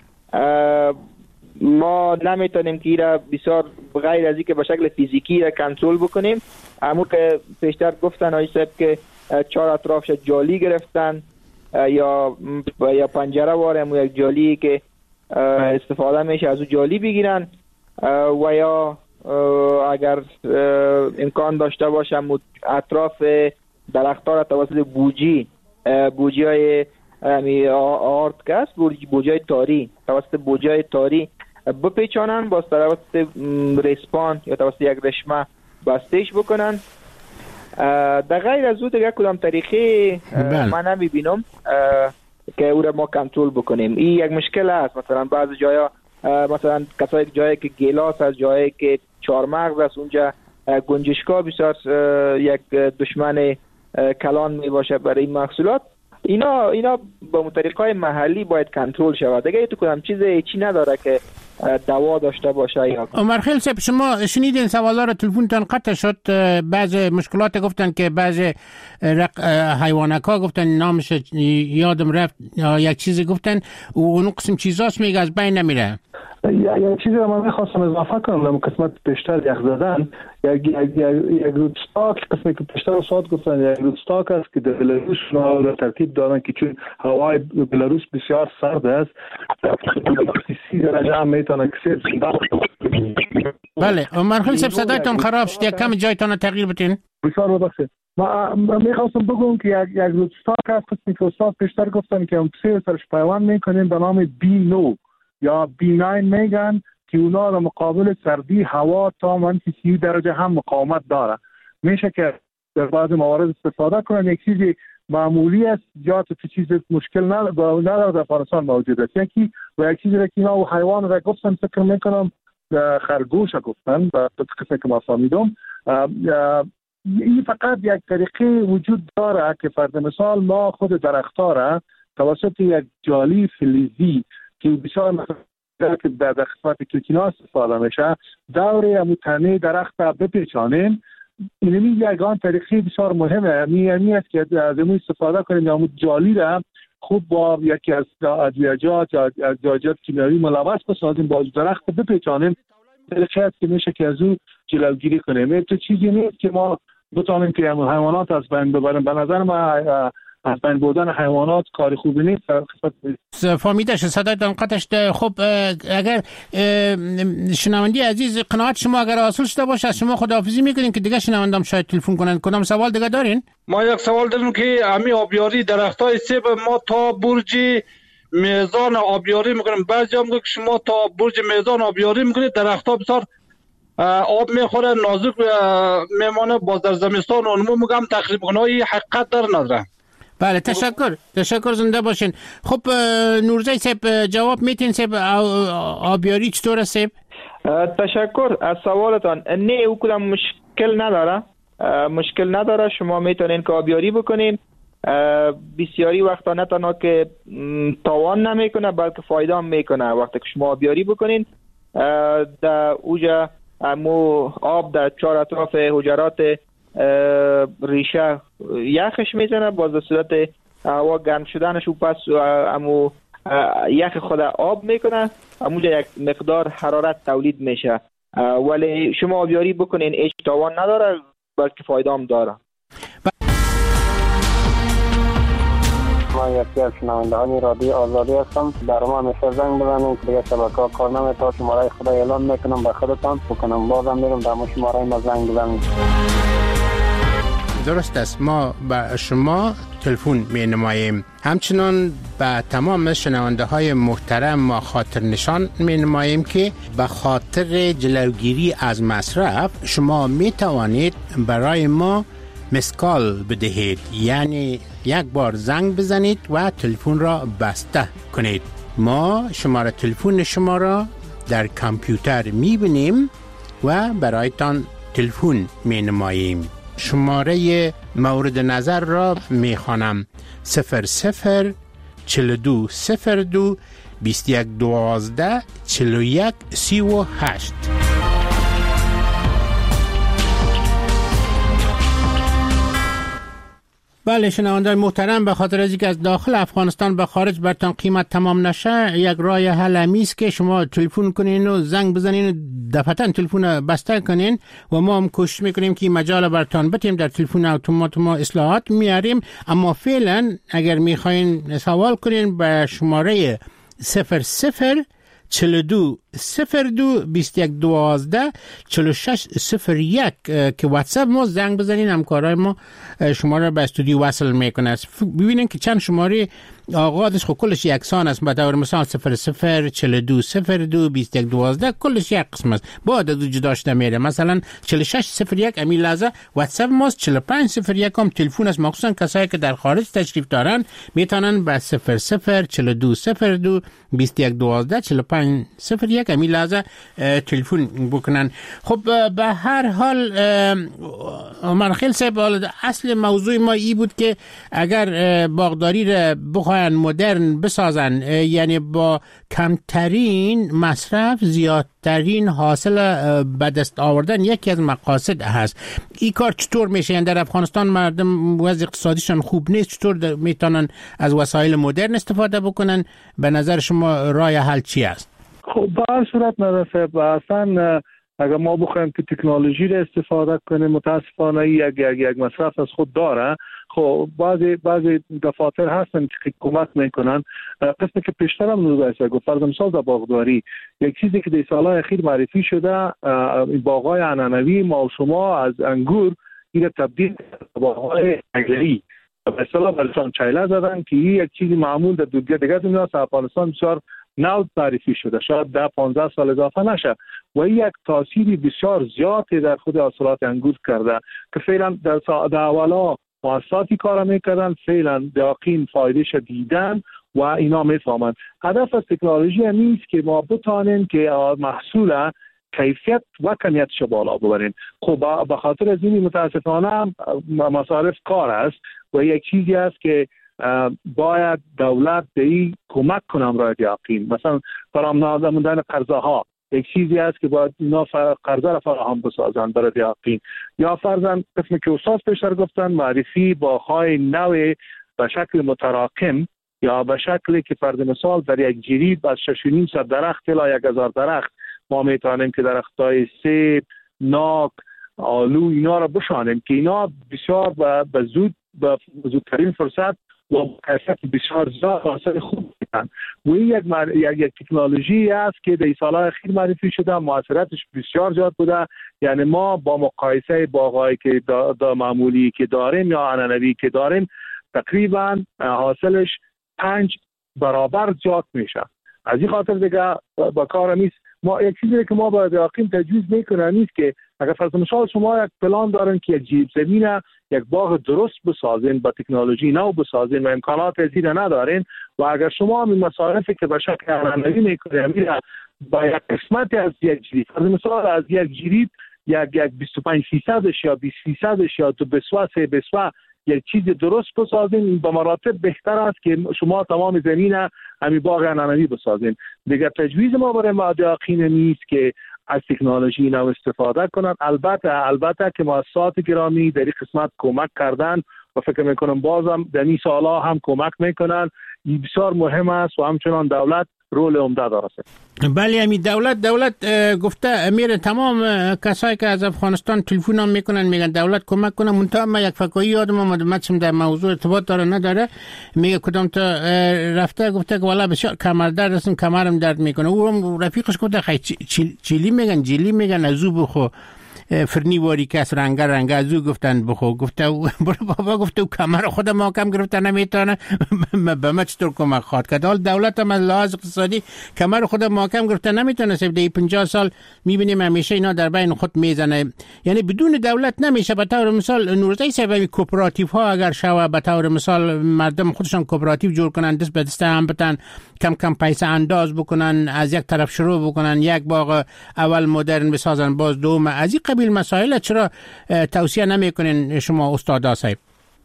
[SPEAKER 4] ما نمیتونیم که ایره بسیار غیر از اینکه به شکل فیزیکی را کنترل بکنیم. اما که پیشتر گفتن آقای صاحب که 4 اطرافش جالی گرفتن یا پنجره وارم و یک جالی که استفاده میشه از اون جالی بگیرن و یا اگر امکان داشته باشم اطراف درخت‌ها را توسط بوجی های آرد کست بوجی های تاری توسط بوجی های تاری بپیچانن، باز توسط ریسپان یا توسط یک رشمه بستش بکنن. در غیر از او دیگه کدام طریقه من نمیبینم که او را ما کنترل بکنیم. این یک مشکل است. مثلا بعضی جایا مثلا جایی که گیلاس از جایی که چهارمغز است اونجا گنجشکا بسیار یک دشمن کلان می باشه برای این محصولات. اینا با طریقای محلی باید کنترل شود. دیگه تو کدام چیزی چی نداره که دوا داشته باشه. یا
[SPEAKER 2] عمر خیل صاحب شما شنیدین سوالا رو تلفنتون قطع شد، بعض مشکلات گفتن که بعض حیوانک‌ها گفتن نامش یادم رفت یا یک چیزی گفتن و اون قسم چیزاست میگه از بین نمیره.
[SPEAKER 3] یک چیزی رو من میخواستم اضافه کنم در قسمت پیشتر یخ زدن. یک روستاک قسمی که پیشتر ساعت گفتن یک روستاک است که در بلاروس رو ترتیب دارن که چون هوای بلاروس بسیار سرد است 30 درجه هم میتونه کسیر.
[SPEAKER 2] بله عمر خیل صاحب صدایتون خراب شد، یک کم جایتان تغییر بتین.
[SPEAKER 3] بسیار ببخشید. من میخواستم بگم که یک روستاک است قسمی که استاد پیشتر گفتن که اون سه سرش پیوند میکنیم به نام B9 یا B9 میگن که اونا رو مقابل سردی هوا تا منفی 30 درجه هم مقاومت داره. میشه که در بعض موارد استفاده کنن. یک چیزی معمولی است یا تو چیز مشکل نداره در افغانستان موجود است. یکی و یک چیزی که اینا و حیوان را گفتن فکر میکنم خرگوش گفتن و قسمی که ما فهمیدم این فقط یک طریقه وجود داره که فرض مثال ما خود درخت‌ها را توسط یک جالی فلزی که بسیار مثلا که در قسمت کلکینا استفاده میشه دور همون تنه درخت بپیچانیم. این یکان طریقه بسیار مهمه. یعنی است که از این استفاده کنیم همون جالی را خوب با یکی از ادویجات یا ادویجات کیمیایی ملوث بسازیم با درخت بپیچانیم. طریقه است که میشه که از اون جلوگیری کنیم. تو چیزی نیست که ما بتونیم که حیوانات از بین ببریم. به نظر من از بین بردن حیوانات کاری خوبی نیست.
[SPEAKER 2] فهمیدش صدایتان قطع شده. خب اگر شنوندی عزیز قناعت شما اگر حاصل شده باشه از شما خداحافظی میکنین که دیگه شنوندم شاید تلفن کنن. کدام سوال دیگه دارین؟
[SPEAKER 5] ما یک سوال داریم که امی آبیاری درختای سیب ما تا برج میزان آبیاری میکنیم. بعضی هم میگه که شما تا برج میزان آبیاری میکنید درختها بسیار آب میخوره نازک میمانه باز در زمستان اونمو میگم تخریب کنه. این حقیقت در نداره.
[SPEAKER 2] بله تشکر زنده باشین. خب نورزی صاحب جواب میتین صاحب آبیاری چطور صاحب؟
[SPEAKER 4] تشکر از سوالتان. نه او کدام مشکل نداره. شما میتونین که آبیاری بکنین. بسیاری وقتا نه تنها که تاوان نمیکنه بلکه فایده هم میکنه. وقتی که شما آبیاری بکنین در اوجا آب در چهار اطراف حجرات ریشه یخش میزنه باز در صورت هوا گرم شدنش و پس امو یخ خود آب میکنه اموجا یک مقدار حرارت تولید میشه. ولی شما آبیاری بکنین هیچ تاوان نداره بلکه فایده هم داره.
[SPEAKER 6] من یکی از شنوندگان رادیو آزادی هستم. در ما همیشه زنگ بزنید دیگه شبکه‌ها کار نمی‌کنه. شماره خدا اعلام میکنم به خودتان بکنم بازم میرم در شماره ما زنگ بزنید.
[SPEAKER 2] درست است. ما به شما تلفن می نماییم. همچنان به تمام شنونده های محترم ما خاطر نشان می نماییم که به خاطر جلوگیری از مصرف شما می توانید برای ما مسکال بدهید، یعنی یک بار زنگ بزنید و تلفن را بسته کنید. ما شماره تلفن شما را در کامپیوتر می بینیم و برایتان تلفن می نماییم. شماره مورد نظر را می خوانم 00 42 02 21 12 41 38. بله شنوندگان محترم، به خاطر از اینکه از داخل افغانستان به خارج برتان قیمت تمام نشه، یک راه حل همیست که شما تلفن کنین و زنگ بزنین و دفعتا تلفن بسته کنین و ما هم کوشش میکنیم که مجال برتان بتیم در تلفن اتومات ما اصلاحات میاریم. اما فعلا اگر میخواین سوال کنین به شماره 00 42 02 21 12 46 01 که واتساپ ما زنگ بزنین، همکارای ما شما را به استودیو وصل میکنه. ببینین که چند شماره آغازش خب کلش یکسان است. به طور مثال 00 42 02 21 12 کلش یک قسم است، بعد از جدا شده میره. مثلا 46 01 امی لحظه واتساپ ماست، 45 01 هم تلفن است. مخصوصا کسایی که در خارج تشریف دارن میتونن به 00 42 02 21 12 45 01 امی لحظه تلفن بکنن. خب به هر حال عمر خیل صاحب، اصل موضوع ما ای بود که اگر باغداری را بخواین مدرن بسازن، یعنی با کمترین مصرف زیادترین حاصل به دست آوردن، یکی از مقاصد هست. این کار چطور میشه؟ یعنی در افغانستان مردم وضع اقتصادیشان خوب نیست، چطور میتونن از وسایل مدرن استفاده بکنن؟ به نظر شما راه حل چی است؟
[SPEAKER 3] خب به هر صورت نرسه اصلا اگر ما بخوایم که تکنولوژی را استفاده کنیم، متاسفانه یک مصرف از خود داره. خب بعضی دفاتر هستن که کمک میکنن. قسمی که پیشتر هم نوزایسته گفت، فرض مثال در باغداری یک چیزی که در سالهای اخیر معرفی شده، باغ‌های عنعنوی ما و شما از انگور این تبدیل به باغ‌های انگلی به اصطلاح برشان چایله زدن که این یک چیزی معمول در دیگه دنیا افغانستان بسیار نو معرفی شده، شاید 10-15 سال اضافه نشه و این یک تأثیری بسیار زیادی در خود حاصلات انگور کرده که فعلا در اولا مؤسساتی کار میکردن، فعلا دقیقاً فایدهش دیدن و اینا میفهمن. هدف از تکنولوژی نیست که ما بتانیم که محصول کیفیت و کمیتش بالا ببرین. خب به خاطر از این متاسفانه مصارف کار است و یک چیزی است که باید دولت به این کمک کنم را یقین. مثلا فراهم نمودن قرضه ها یک چیزی است که باید اینا قرضه را فراهم بسازن برای یقین. یا فرضاً قسمی که استاد پیشتر گفتن، معرفی باغ‌های نو به شکل متراکم یا به شکلی که فرض مثال در یک جریب از 6.5 درخت تا 1000 درخت ما میتونیم که درختای سیب، ناک، آلو اینا را بشانیم که اینا بسیار به زودترین فرصت و کیفیت بسیار زیاد حاصل خوب میدن. و این یک تکنولوژی است که در سالهای اخیر معرفی شده، موثریتش بسیار زیاد بوده. یعنی ما با مقایسه باغایی که معمولی که داریم یا عنعنوی که داریم، تقریبا حاصلش 5 برابر زیاد میشه. از این خاطر دیگه با کار نیست. ما یک چیزی که ما باید یقین تجویز میکنه نیست که اگر فرض مثال شما یک پلان دارن که یک جیب زمینه یک باغ درست بسازین، با تکنولوژی نو بسازین و امکانات زیاده ندارین و اگر شما هم این مصارفی که به شکل عنعنوی میکنید میره با یک قسمت از یک جریب، فرض مثال از یک جریب یک 25% یا 20% یا 2 بسوه 3 بسوه یک چیز درست بسازین، به مراتب بهتر است که شما تمام زمین همین باغ عنعنوی بسازین. دیگر تجویز ما برای مادیاقین نیست که از تکنولوژی نو استفاده کنند. البته که مؤسسات گرامی در این قسمت کمک کردن و فکر میکنم بازم در این سالها هم کمک میکنن. این بسیار مهم است و همچنان دولت رول عمده داره.
[SPEAKER 2] بله همین دولت گفته میره تمام کسایی که از افغانستان تلفن هم میکنن میگن دولت کمک کنه. منتها من یک فکایی یادم اومد مچم در موضوع ارتباط داره نداره، میگه کدام تا رفته گفته که والا بسیار کمر درد است، کمرم درد میکنه. او رفیقش گفته خیلی جیلی میگن ازو بخو فرنی واری کس رنگ ازو گفتن بخو. گفته بابا گفته کمر خودم محکم گرفته نمیتونه به ما چطور کمک خواهد کرد؟ حال دولت هم از لحاظ اقتصادی کمر خودم محکم گرفته نمیتونه. در 50 سال میبینیم همیشه اینا در بین خود میزنه. یعنی بدون دولت نمیشه. به طور مثال نورزی صاحب کوپراتیو ها اگر شوه به طور مثال مردم خودشان کوپراتیو جور کنن، دست به دست هم بتن، کم پیسه انداز بکنن، از یک طرف شروع بکنن، یک باغ اول مدرن بسازن، باز دوم از این قبیل مسائل چرا توصیه نمیکنین شما استاد صاحب؟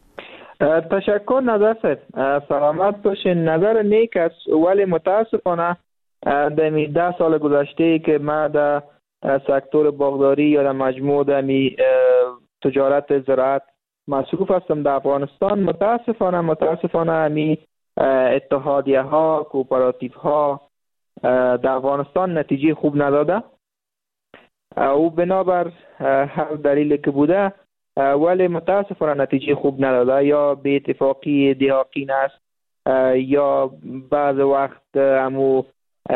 [SPEAKER 4] تشکر نظر صاحب، سلامت باشین. نظر نیک است، ولی متاسفانه در 10 سال گذشته که ما در سکتور باغداری یا در مجموع در تجارت زراعت مصروف هستم در افغانستان. متاسفانه همی اتحادیه ها، کوپراتیف ها در افغانستان نتیجه خوب نداده او بنابر هر دلیل که بوده، ولی متاسفانه نتیجه خوب نداده. یا به اتفاقی دهاقین است، یا بعض وقت همو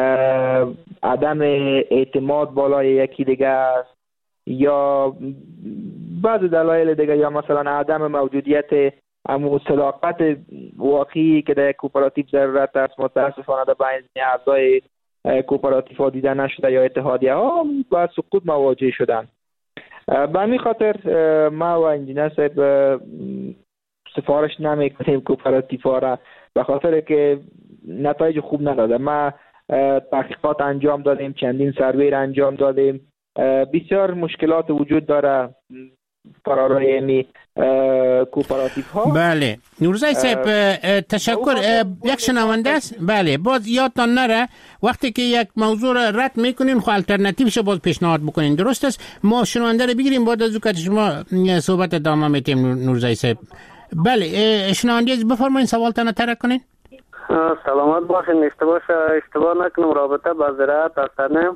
[SPEAKER 4] عدم اعتماد بالای یکی دیگه است، یا بعض دلایل دیگه، یا مثلا عدم موجودیت همو صداقت واقعی که در کوپراتیو ضرورت است. متاسفانه در بین اعضای کوپراتیو ها دیده نشده یا اتحادیه ها با سقوط مواجه شدن. به همین خاطر ما و انجینر صاحب سفارش نمیکنیم کوپراتیو ها را، به خاطر که نتایج خوب نداده. ما تحقیقات انجام دادیم، چندین سروی انجام دادیم، بسیار مشکلات وجود داره فرارای کوپراتیو ها.
[SPEAKER 2] بله نورزی صاحب تشکر. یک شنونده است. بله باز یادتان نره وقتی که یک موضوع را رد میکنین خو الटरनेटिवش باز پیشنهاد بکنین، درست است؟ ما شنونده رو بگیریم بعد از که شما صحبت ادامه میتیم. نورزی صاحب بله شنونده بفرمایید سوالتان ترک کنین.
[SPEAKER 6] سلامت باشین. اشتباه نکنم رابطه با زراعت هستن.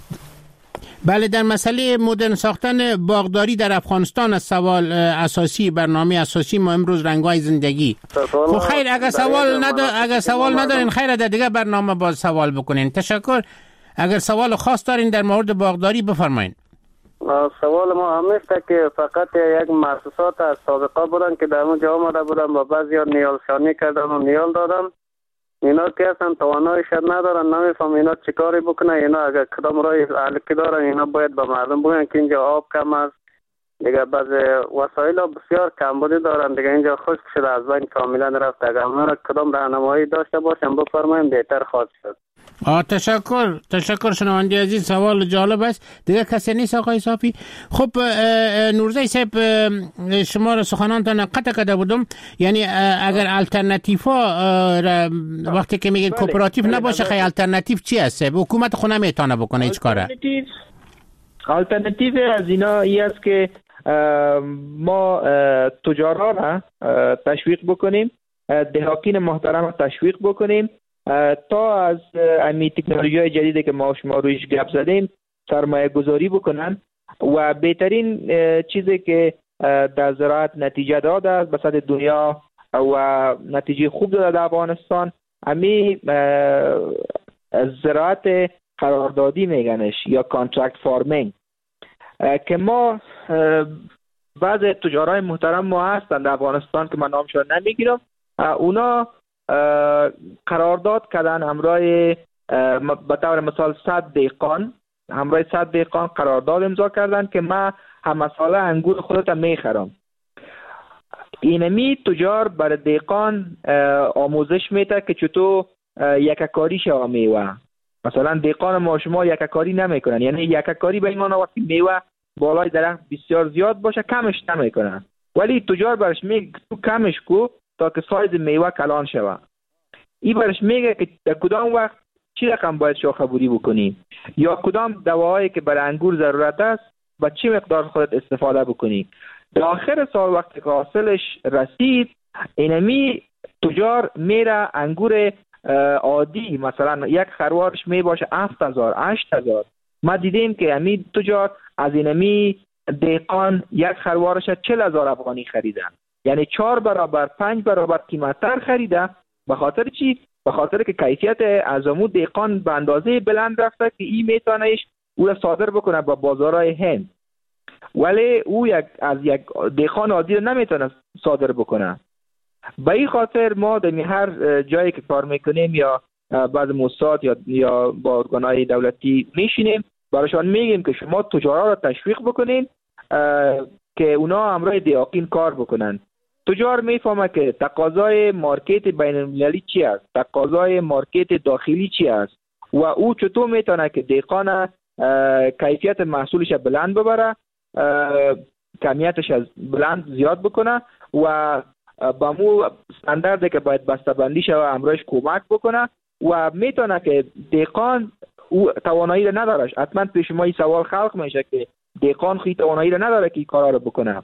[SPEAKER 2] بله در مسئله مدرن ساختن باغداری در افغانستان از سوال اساسی، برنامه اساسی ما امروز رنگ‌های زندگی. خب خیر اگر سوال ندارین خیر در دیگه برنامه باز سوال بکنین. تشکر. اگر سوال خاص دارین در مورد باغداری بفرمایید.
[SPEAKER 6] سوال ما همیشه که فقط یک مؤسسات از سابقه بودن که در اونجا آمده بودن و بعضیا نیال شانی کردن و نیال دادن. اینا که اصلا تواناییش ندارن، نمیفهم اینا چی کاری بکنه. اینا اگر کدام رای علکی دارن اینا باید به مردم بگن که اینجا آب کم است، دیگه بعض وسایل بسیار کمبودی دارن، دیگه اینجا خشک شده از بین کاملا رفت. اگر اونا را کدام راهنمایی داشته باشن بفرمایید بهتر خواهد شد.
[SPEAKER 2] تشکر شنونده عزیز، سوال جالب است. دیگه کسی نیست آقای صافی؟ خب نورزی صاحب شما را سخنانتان قطع کرده بودم، یعنی اگر الटरनेटिव وقتی که میگید کوپراتیو نباشه خیلی الटरनेटिव چی هست؟ حکومت خود نمیتونه بکنه هیچ کاره.
[SPEAKER 4] الटरनेटिव از اینا ای است که ما تجارا را تشویق بکنیم، دهاقین محترم را تشویق بکنیم تا از امی تکنولوژی جدیدی که ما شما رویش گپ زدیم سرمایه گذاری بکنن و بهترین چیزی که در زراعت نتیجه داده است به سطح دنیا و نتیجه خوب داده در افغانستان امی زراعت قراردادی میگنش یا کانترکت فارمینگ که ما بعض تجارای محترم ما هستند در افغانستان که من نامشون نمیگیرم، اونا قرارداد کردن همراه به طور مثال 100 دهقان، همراه 100 دهقان قرارداد امضا کردن که ما هم ساله انگور خودت میخرم. اینمی تجار برای دهقان آموزش میده که چطور یککاری شوه میوه. مثلا دهقان ما شما یککاری نمیکنن، یعنی یککاری به این معنی وقتی میوه بالای درخت بسیار زیاد باشه کمش نمیکنن، ولی تجار برش میگه تو کمش کو تا که سایز میوه کلان شوه. این برش میگه که در کدام وقت چی رقم باید شاخه بوری بکنی یا کدام دواهایی که برای انگور ضرورت است با چی مقدار خودت استفاده بکنی. در آخر سال وقتی که حاصلش رسید اینمی تجار میره انگور عادی مثلا یک خروارش می باشه 7000 8000. ما دیدیم که امی تجار از اینمی دهقان یک خروارش 40000 افغانی خریدن، یعنی 4 برابر 5 برابر قیمت‌تر خریده. به خاطر چی؟ به خاطر که کیفیت از امو دهقان به اندازه بلند رفته که این میتونهش او را صادر بکنه به بازارهای هند، ولی او از یک دهقان عادی نمیتونه صادر بکنه. به این خاطر ما در هر جایی که کار میکنیم یا بعض موسسات یا با ارگانهای دولتی میشینیم براشان میگیم که شما تجارا را تشویق بکنین که اونا همراه دهاقین کار بکنن. تجار میفهمه که تقاضای مارکت بین المللی چی است، تقاضای مارکت داخلی چی است و او چطور میتونه که دهقان کیفیت محصولش بلند ببره، کمیتش از بلند زیاد بکنه و با مو استانداردی که باید بسته‌بندی شوه امروز کمک بکنه و میتونه که دهقان او توانایی رو نداره. حتما پیش ما این سوال خلق میشه که دهقان خیلی توانایی رو نداره که این کارا رو بکنه.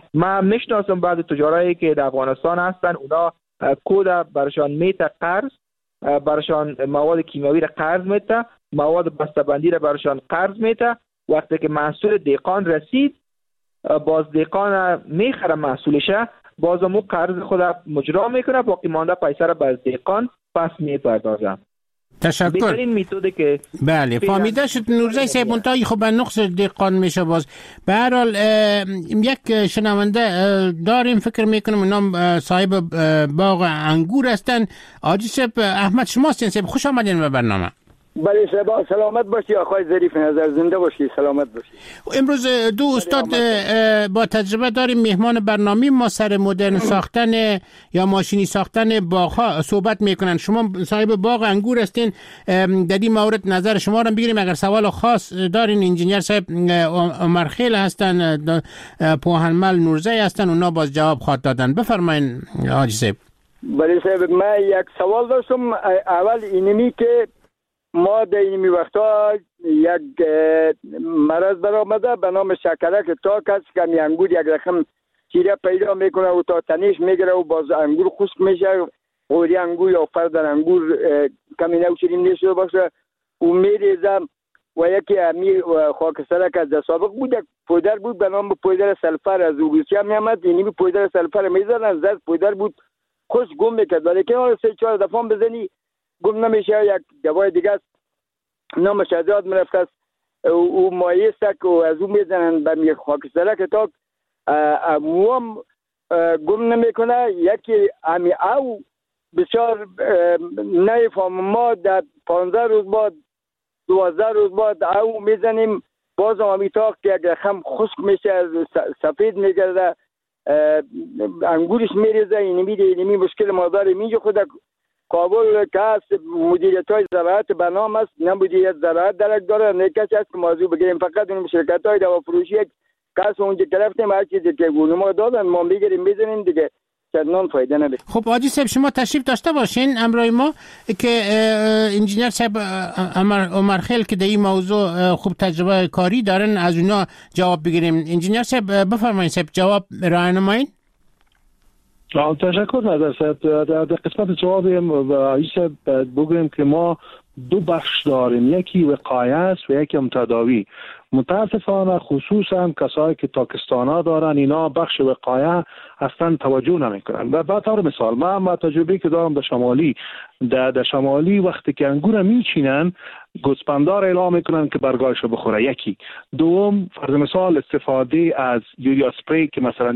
[SPEAKER 4] من میشناسم بعضی تجارایی که در افغانستان هستن، اونا کود برشان میته قرض، برشان مواد کیمیاوی را قرض میته، مواد بسته‌بندی را برشان قرض میته. وقتی که محصول دیقان رسید، باز دیقان میخره محصولشه، باز مو قرض خود مجرا میکنه، باقی مانده پیسه را به دیقان پس میپردازه.
[SPEAKER 2] تشکر.
[SPEAKER 4] بهترین میتودی که
[SPEAKER 2] بله فهمیده شد نورزی صاحب. منتهی خب به نقص دهقان میشه. باز به هر حال یک شنونده داریم، فکر میکنم نام صاحب باغ انگور هستن. حاجی صاحب احمد شما هستین صاحب، خوش آمدین به برنامه.
[SPEAKER 7] بله صاحب، سلامت باشی آقای ظریف نظر، زنده باشی، سلامت باشی.
[SPEAKER 2] امروز دو استاد با تجربه داریم مهمان برنامه ما سر مدرن ساختن یا ماشینی ساختن باغ‌ها صحبت میکنن. شما صاحب باغ انگور هستین، در این مورد نظر شما رو بگیریم. اگر سوال خاص دارین انجینیر صاحب عمرخیل هستن، پوهنمل نورزی هستن، اونا باز جواب خواهد دادن. بفرمایین حاجی صاحب.
[SPEAKER 7] بله صاحب، من یک سوال داشتم. اول اینمی که ما در این وقتا یک مرض برآمده به نام شکرک تاک است که می انگور یک رقم چیره پیدا میکنه و تا تنیش میگیره و باز انگور خشک میشه، قوری انگور یا فرد انگور کمی نوچرین نشده باشه و میریزه. و یکی امی خاکسترک از سابق بود، یک پودر بود به نام پودر سلفر، از روسیه می آمد. اینی پودر سلفر میزنن، زرد پودر بود، خوش گم میکرد، ولی که حالا 3-4 دفعه بزنی گم نمیشه. یک دوای دیگه است نامش ازاد مرفت است او مایه است که از او میزنن به می خاکسترک تاک موام گم نمیکنه. یکی امی او بسیار نیفهم، ما در 15 روز بعد 12 روز بعد او میزنیم، باز هم امی تاک که یک رقم خشک میشه، سفید میگرده، انگورش میریزه. اینمی مشکل ما داریم اینجا. خود کابل که هست مدیریت های زراعت برنامه است، نه مدیریت زراعت درک داره، نه کسی هست که موضوع بگیریم. فقط این شرکت های دوا فروشی کس اونجا گرفتیم، هر چیزی که ما دادن ما میگیریم میزنیم دیگه، چندان فایده نداره.
[SPEAKER 2] خب حاجی صاحب شما تشریف داشته باشین امروز ما که انجینیر صاحب عمرخیل که در این موضوع خوب تجربه کاری دارن از اونا جواب بگیریم. انجینیر صاحب بفرمایید صاحب جواب راهنمایین.
[SPEAKER 3] تشکر نظر صاحب. در قسمت جوابیم ایسا بگویم که ما دو بخش داریم، یکی وقایه است و یکی تداوی. متاسفانه خصوصا کسایی که تاکستانا دارن اینا بخش وقایه اصلا توجه نمیکنن. و به طور مثال من تجربه که دارم در شمالی وقتی که انگور میچینن گوسپندار اعلام میکنن که برگاشو بخوره. یکی. دوم فرض مثال استفاده از یوریا سپری که مثلا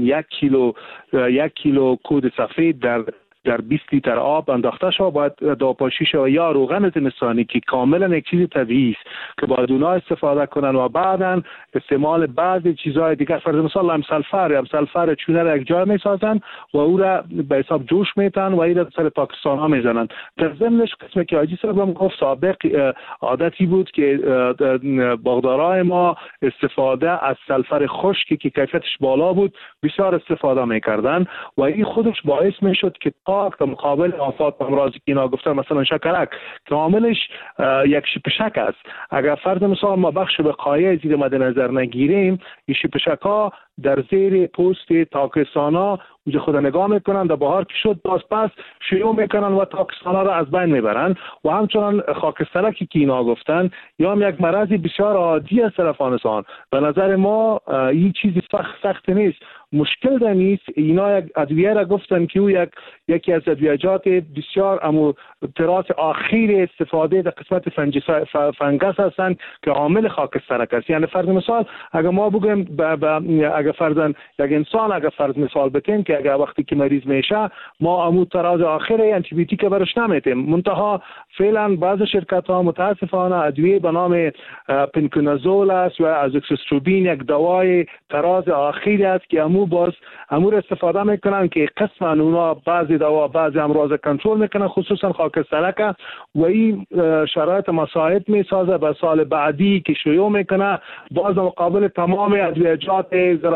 [SPEAKER 3] 1 کیلو کود سفید در 20 لیتر آب انداخته شد، باید داپاشیش یا روغن زمستانی که کاملا یک چیز طبیعی است که باید اونا استفاده کنن و بعداً استعمال بعضی چیزهای دیگر. فرض مثال همسلفر چونه را یک جای میسازن و او را به حساب جوش میتن و این را سر پاکستان ها میزنن. در ضمنش قسمی که حاجی صاحب هم گفت سابق عادتی بود که باغدارای ما استفاده از سلفر خشکی که کیفیتش بالا بود بسیار استفاده میکردن و این خودش باعث میشد که در مقابل آفات امراضی که اینا گفتن مثلا شکرک که عاملش یک شیپشک است. اگر فرض مثال ما بخش وقایه زیر مد نظر نگیریم، این شیپشک ها در زیر پوست تاکستانا اونجا خود نگاه میکنن، در بهار که شد باز پس شروع میکنن و تاکستانا را از بین میبرن. و همچنان خاکسترکی که اینا گفتن یا هم یک مرضی بسیار عادی است در افغانستان. به نظر ما این چیزی سخت نیست، مشکل در نیست. اینا یک ادویه را گفتن که او یکی از ادویجات بسیار تراس آخیر استفاده در قسمت فنگس هستند که عامل خاکسترک است. یعنی فرض مثال اگر ما بگیم اگر فرضاً یک انسان اگر فرض مثال بتیم که اگر وقتی که مریض میشه ما عمود تراز آخر انتی بیوتیک برش نمیتیم، منتها فعلا بعض شرکت ها متاسفانه ادویه به نام پنکنازول است و ازوکسیستروبین یک دوای تراز آخری است که امور استفاده میکنن که قسما اونا بعضی دوا بعضی امراض کنترل میکنن خصوصا خاکسترک و این شرایط مساعد میسازه به سال بعدی که شروع میکنه باز مقابل تمام ادویجات زراعتی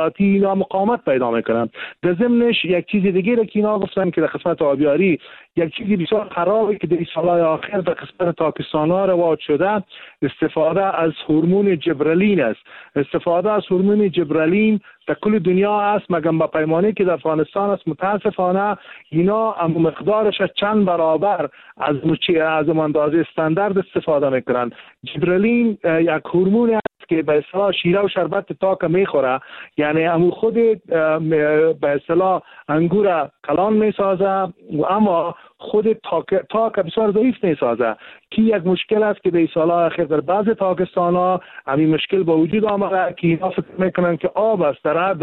[SPEAKER 3] زراعتی اینا مقاومت پیدا میکنن. در ضمنش یک چیز دیگه که اینا گفتن که در قسمت آبیاری یک چیزی بسیار خرابه که در سالهای آخر در قسمت تاکستان‌ها رواج شده، استفاده از هورمون جبرالین است. استفاده از هورمون جبرالین در کل دنیا است، مگم با پیمانی که در افغانستان است متاسفانه اینا مقدارش چند برابر از اندازه استاندارد استفاده میکنن. جبرالین یک هورمون است که به اصطلاح شیره و شربت تاک میخوره، یعنی امو خود به اصطلاح انگور کلان میسازه اما خود تاک بسیار ضعیف میسازه که یک مشکل است که در سال‌های اخیر در بعض پاکستان‌ها همین مشکل با وجود آمده که اینا فکر میکنن که آب است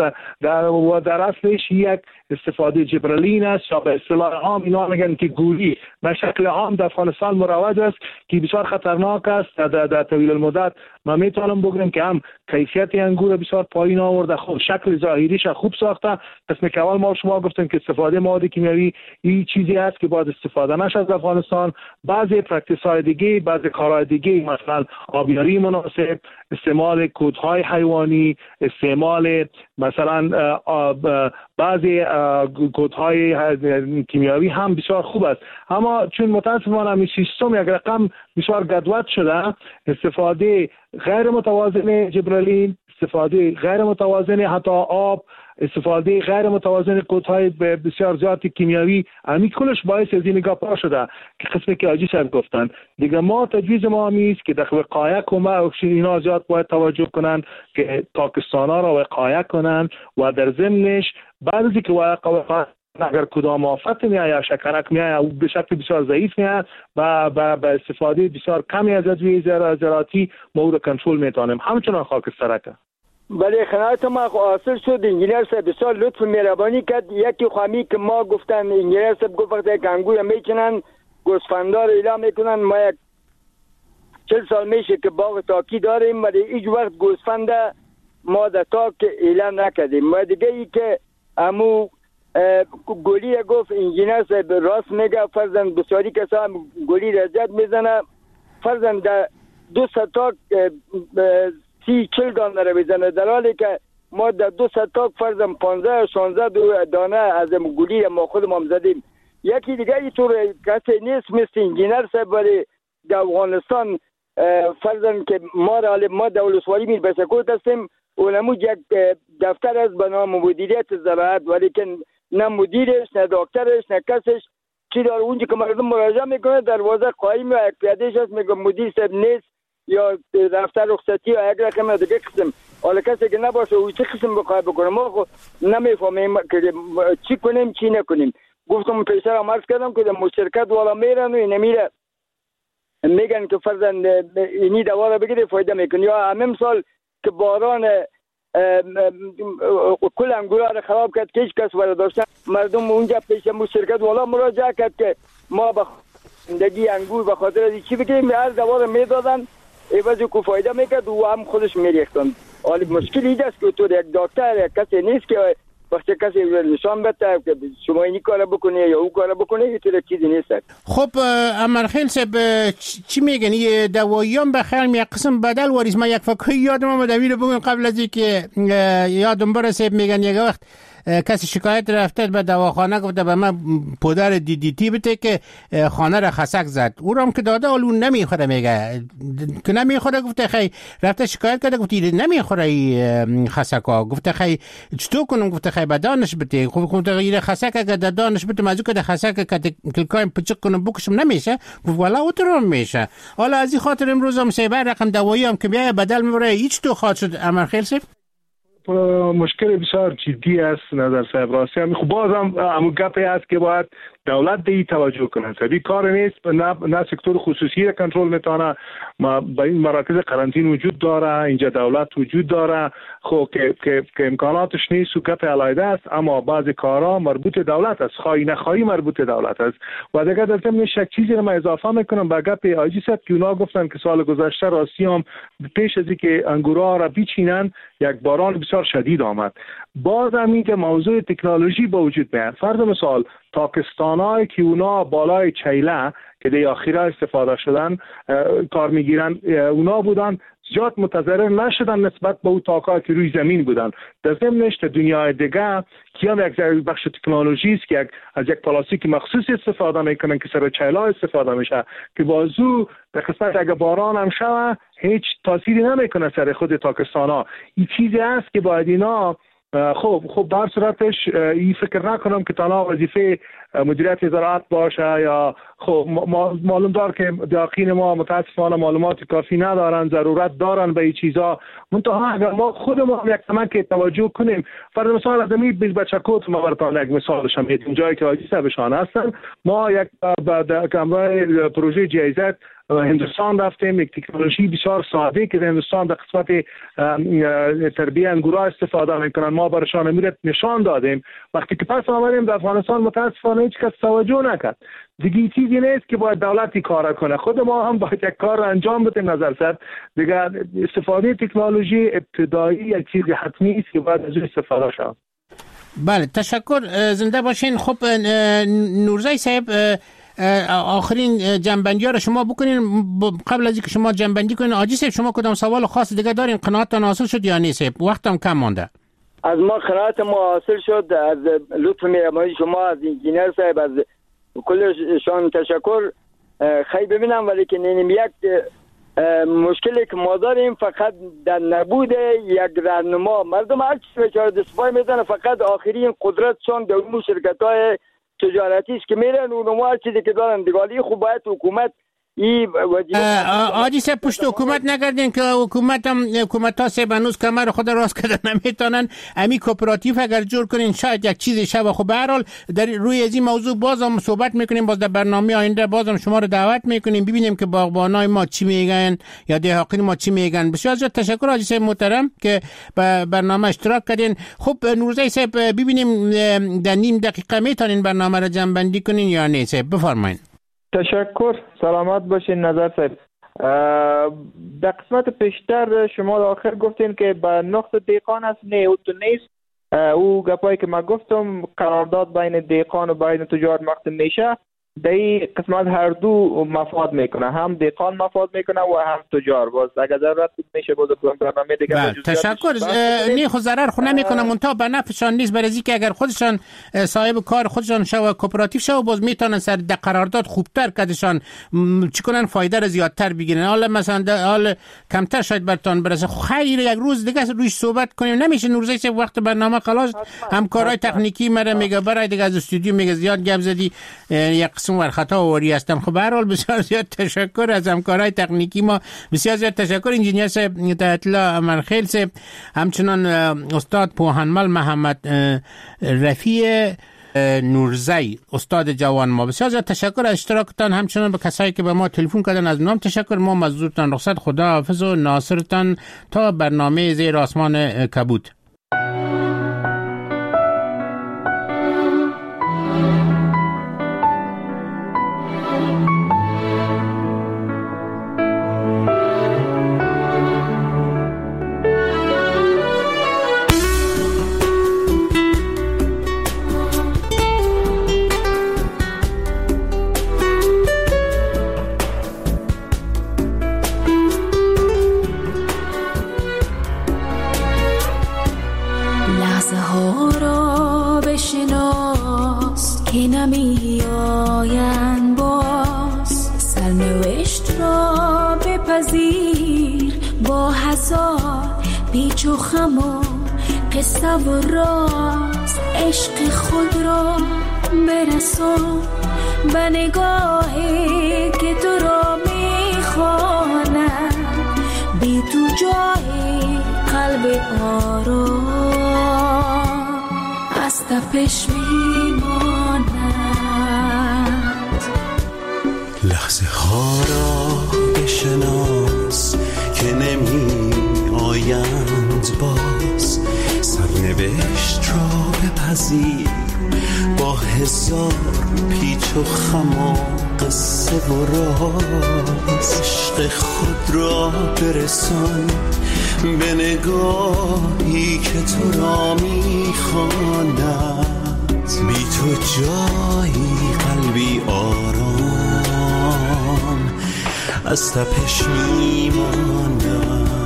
[SPEAKER 3] در اصلش یک استفاده جبرالین است یا به اصطلاح عام اینا میگن که گولی به شکل عام در افغانستان مروج است که بسیار خطرناک است. در طویل المدت ما میتونم بگم که هم کیفیت انگور بسیار پایین آورده، خود شکل ظاهریش خوب ساخته. قسم که اول ما شما گفتیم که استفاده مواد کیمیایی این چیزی است که باید استفاده نشه در افغانستان. بعضی پرکتیس‌های دیگه، بعضی کارهای دیگه مثلا آبیاری مناسب، استعمال کودهای حیوانی، استعمال مثلا بعضی کودهای کیمیایی هم بسیار خوب است. اما چون متاسفانه این سیستم یک رقم بسیار گدوت شده، استفاده غیر متوازن جبرالین، استفاده غیر متوازن حتی آب، استفاده غیر متوازن کودهای بسیار زیاد کیمیایی، همین کلش باعث از این گپا شده که قسمی که حاجی صاحب گفتن دیگه. ما تجویز ما همیست که در وقایع اینا زیاد باید توجه کنن که پاکستان‌ها را وقایع کنن و در ضمنش بعد از اینکه وقایع اگر کدام آفت میاد یا شکرک میاد او به شکل بسیار ضعیف میاد و به استفاده بسیار کمی از ادویه زراعتی ما او را کنترل میتونیم. همچنان خاکسترک.
[SPEAKER 7] بله خدمت ما حاصل شد. انجینر صاحب بسیار لطف مهربانی کرد. یکی خامی که ما گفتن انجینر صاحب گفت که انگور میچنن گوسفندار اعلام میکنن. ما یک 40 سال میشه که باغ تاکی داریم ولی هیچ وقت گوسفند ما در تاک اعلام نکردیم. و دیگه ای که امو گلی گفت انجینر صاحب راست میگه، فرضاً بسیاری کسا گلی رزد میزنه، فرضاً در 200 تاک 30-40 دانه رو میزنه، در حالی که ما در 200 تاک فرضاً 15-16 دانه از گلی ما خودمون زدیم. یکی دیگه اینطور کسی نیست مثل انجینر صاحب ولی در افغانستان فرضاً که ما دولتواری میر بسکوت هستیم، اونمو یک دفتر از به نام مدیریت زراعت ولی که نه مدیرش نه دکترش نه کسش چی داره اونجا که مردم مراجعه میکنه دروازه قایم و یک پیادهش هست میگه مدیر صاحب نیست یا دفتر رخصتی یا یک رقم دیگه قسم. حالا کسی که نباشه او چه قسم بخواه بکنه ما خود نمیفهمیم که چی کنیم چی نکنیم. گفتم پیشتر هم عرض کردم که مشترکت والا میرن و این میره میگن که فرزند اینی دوا رو بگیره فایده میکنه. یا همین سال که باران کل انگورا رو خراب کرد که هیچ کس برداشتن، مردم اونجا پیش مشترکت والا مراجعه کرد که ما به زندگی انگور به خاطر از چی بگیریم، هر دوا رو میدادن ایوازی که فایده میکرد و هم خودش میریختن. حالی مشکل اینجا است که تو یک دکتر یک کسی نیست که وقتی کسی نشان بده که شما اینی کار بکنه یا او کار بکنه اینطور چیزی نیست.
[SPEAKER 2] خب امرخیل صاحب چی میگن یه دواییان بخیر یک قسم بدل واریز؟ من یک فکر یادم اومد رو بگم قبل از اینکه یادم برسه میگن یک وقت کسی شکایت رفته به دواخانه گفته به من پودر DDT بده که خانه را خسک زد، او را هم که داده اون نمیخوره، میگه که نمیخوره. گفته خی رفته شکایت کرده گفته نمیخوره این خسکا. گفته خی چطور کنم؟ گفته خی به دانش بده. خب گفته این خسک اگه در دانش بده مازو که خسک که کلکایم پچک کنم بکشم نمیشه. گفت والا اوترم میشه. حالا از این خاطر امروز هم سیبر رقم دوایی هم که بیای بدل میبره هیچ تو خاطر شد. امرخیل صاحب
[SPEAKER 3] مشکل بسیار جدی است نظر صاحب راستی. خب بازم همون گپی است که باید دولت به این توجه کنه. سبی کار نیست نه سکتور خصوصی را کنترل میتونه. با این مراکز قرنطین وجود داره، اینجا دولت وجود داره، خب که امکاناتش نیست و گپ علیحده است، اما بعضی کارها مربوط دولت است، خواهی نخواهی مربوط دولت است. و دیگه در ضمنش یک چیزی رو من اضافه میکنم به گپ آجی صاحب که اونا گفتن که سال گذشته راستی هم پیش از اینکه انگورها را بیچینن یک باران بسیار شدید آمد. باز هم این که موضوع تکنولوژی با وجود میاد. فرض مثال پاکستان‌های که اونا بالای چیله که در آخره استفاده شدن کار میگیرن اونا بودن زیاد متضرر نشدن نسبت به اون تاک‌هایی که روی زمین بودن. در ضمنش در دنیای دیگه که هم یک بخش تکنولوژی است که از یک پلاستیک مخصوص استفاده میکنن که سر چایلا استفاده میشه که بازو در قسمت اگه باران هم شوه هیچ تاثیری نمیکنه سر خود تاکستانا. این چیزی است که باید اینا خب در صورتش این فکر نکنم که تنها وظیفه مدیریت زراعت باشه یا خب معلوم دار که داخل ما متاسفانه معلومات کافی ندارن، ضرورت دارن به این چیزا. منتها اگر ما خودمون یک کمک توجه کنیم، فرض مثال از این بچکوت ما براتون یک مثالش هم میدیم جایی که حاجی صاحبشان هستن. ما یک کمرای پروژه جایزت هندوستان رفتیم، یک تکنولوژی بسیار ساده که هندوستان در قسمت تربیه انگورا استفاده میکنن ما برشان میرت نشان دادیم. وقتی که پس آمدیم در افغانستان متاسفانه هیچ کس توجه نکرد. دیگه چیزی نیست که باید دولتی کار کنه، خود ما هم باید یک کار انجام بدیم. نظر سر دیگه استفاده تکنولوژی ابتدایی یک چیز حتمی است که باید از استفاده شود.
[SPEAKER 2] بله تشکر، زنده باشین. خب نورزی صاحب آخرین جنبندی ها رو شما بکنین. قبل از اینکه شما جنبندی کنین آجی صاحب شما کدام سوال خاص دیگه دارین؟ قناعتتان حاصل شد یا نیست؟ وقتم کم مانده.
[SPEAKER 7] از ما قناعت ما حاصل شد. از لطف مهربانی شما، از انجینر صاحب، از کلشان تشکر. خیلی ببینم ولی که نیم یک مشکلی که ما داریم فقط در نبود یک راهنما. مردم هر چیز بیچاره دستپای میزنه، فقط آخرین قدرتشان در اون شرکت‌های تجارتی است که میرن اونم هر چیزی که دارن دیگالی. خوب باید حکومت
[SPEAKER 2] آجی صاحب پشت حکومت نگردین که حکومت ها سه بنوز کمر خود راست کردن نمیتونن. امی کوپراتیو اگر جور کنین شاید یک چیزی شبه. خب به هر حال در روی از این موضوع بازم صحبت میکنیم، باز در برنامه آینده بازم شما رو دعوت میکنیم ببینیم که باغبانای ما چی میگن یا دهقان ما چی میگن. بسیار زیاد تشکر آجی صاحب محترم که به برنامه اشتراک کردین. خب نورزی صاحب ببینیم در نیم دقیقه میتونین برنامه رو جمع بندی کنین یا نه صاحب؟ بفرمایید.
[SPEAKER 4] تشکر، سلامت باشین نظر صاحب. در قسمت پیشتر شما در آخر گفتین که به نقص دیقان است. نه او تو نیست. او گپایی که من گفتم قرارداد بین دیقان و بین تجار مقسم میشه، در این قسمت هر دو مفاد میکنه، هم دیقان مفاد میکنه و هم تجار. باز اگر ضرورت میشه باز برنامه دیگه.
[SPEAKER 2] تشکر. نه خود ضرر خود نمیکنه، منتها به نفعشان نیست. برای اینکه اگر خودشان صاحب کار خودشان شو کوپراتیو شو باز میتونن سر در قرارداد خوبتر کدشان چیکنن فایده را زیادتر بگیرن. حالا مثلا حالا کمتر شاید برتون برسه. خیر یک روز دیگه روش صحبت کنیم. نمیشه نورزی صاحب وقت برنامه خلاص. همکارای تکنیکی مرا میگه برای دیگه از استودیو میگه زیاد گپ زدی یک قسم ور خطا وری هستم. خب به هر حال بسیار زیاد تشکر از همکارای تکنیکی ما. بسیار زیاد تشکر انجینیر صاحب اطلاع منخیل صاحب، همچنان استاد پوهنمل محمد رفیع نورزی استاد جوان ما. بسیار زیاد تشکر از اشتراکتان، همچنان به کسایی که به ما تلفن کردن از نام تشکر. ما مزدورتان رخصت، خدا حافظ و ناصرتان تا برنامه زیر آسمان کبود.
[SPEAKER 8] پیچ و خم و قصه و راز عشق خود را برسان به نگاهی که تو را میخواند، بی تو جای قلب آرام از تپش میماند.
[SPEAKER 9] لحظه ها را بشناس که نمی آیند باز، سرنوشت را بپذیر با هزار پیچ و خم و قصه و راز. عشق خود را برسان به نگاهی که تو را میخواند، بی تو جایی قلبی آرام از تپش میماند.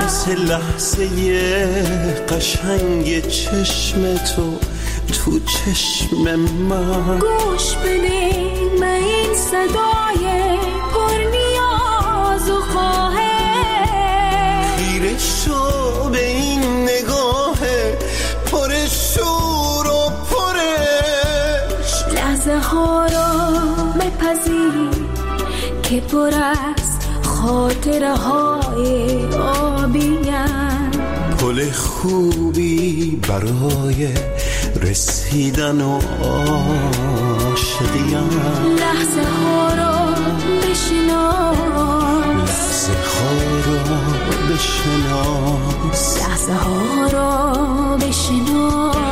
[SPEAKER 9] مثل لحظه قشنگ چشم تو چشم من.
[SPEAKER 8] گوش بده من این صدای پر نیاز و خواهش،
[SPEAKER 9] خیره شو به این نگاه پر شور و پرش.
[SPEAKER 8] لحظه ها را بپذیر که پر از خاطره های آبیم،
[SPEAKER 9] پل خوبی برای رسیدن و عاشقیم.
[SPEAKER 8] لحظه ها را بشناس،
[SPEAKER 9] لحظه ها را بشناس،
[SPEAKER 8] لحظه ها را بشناس.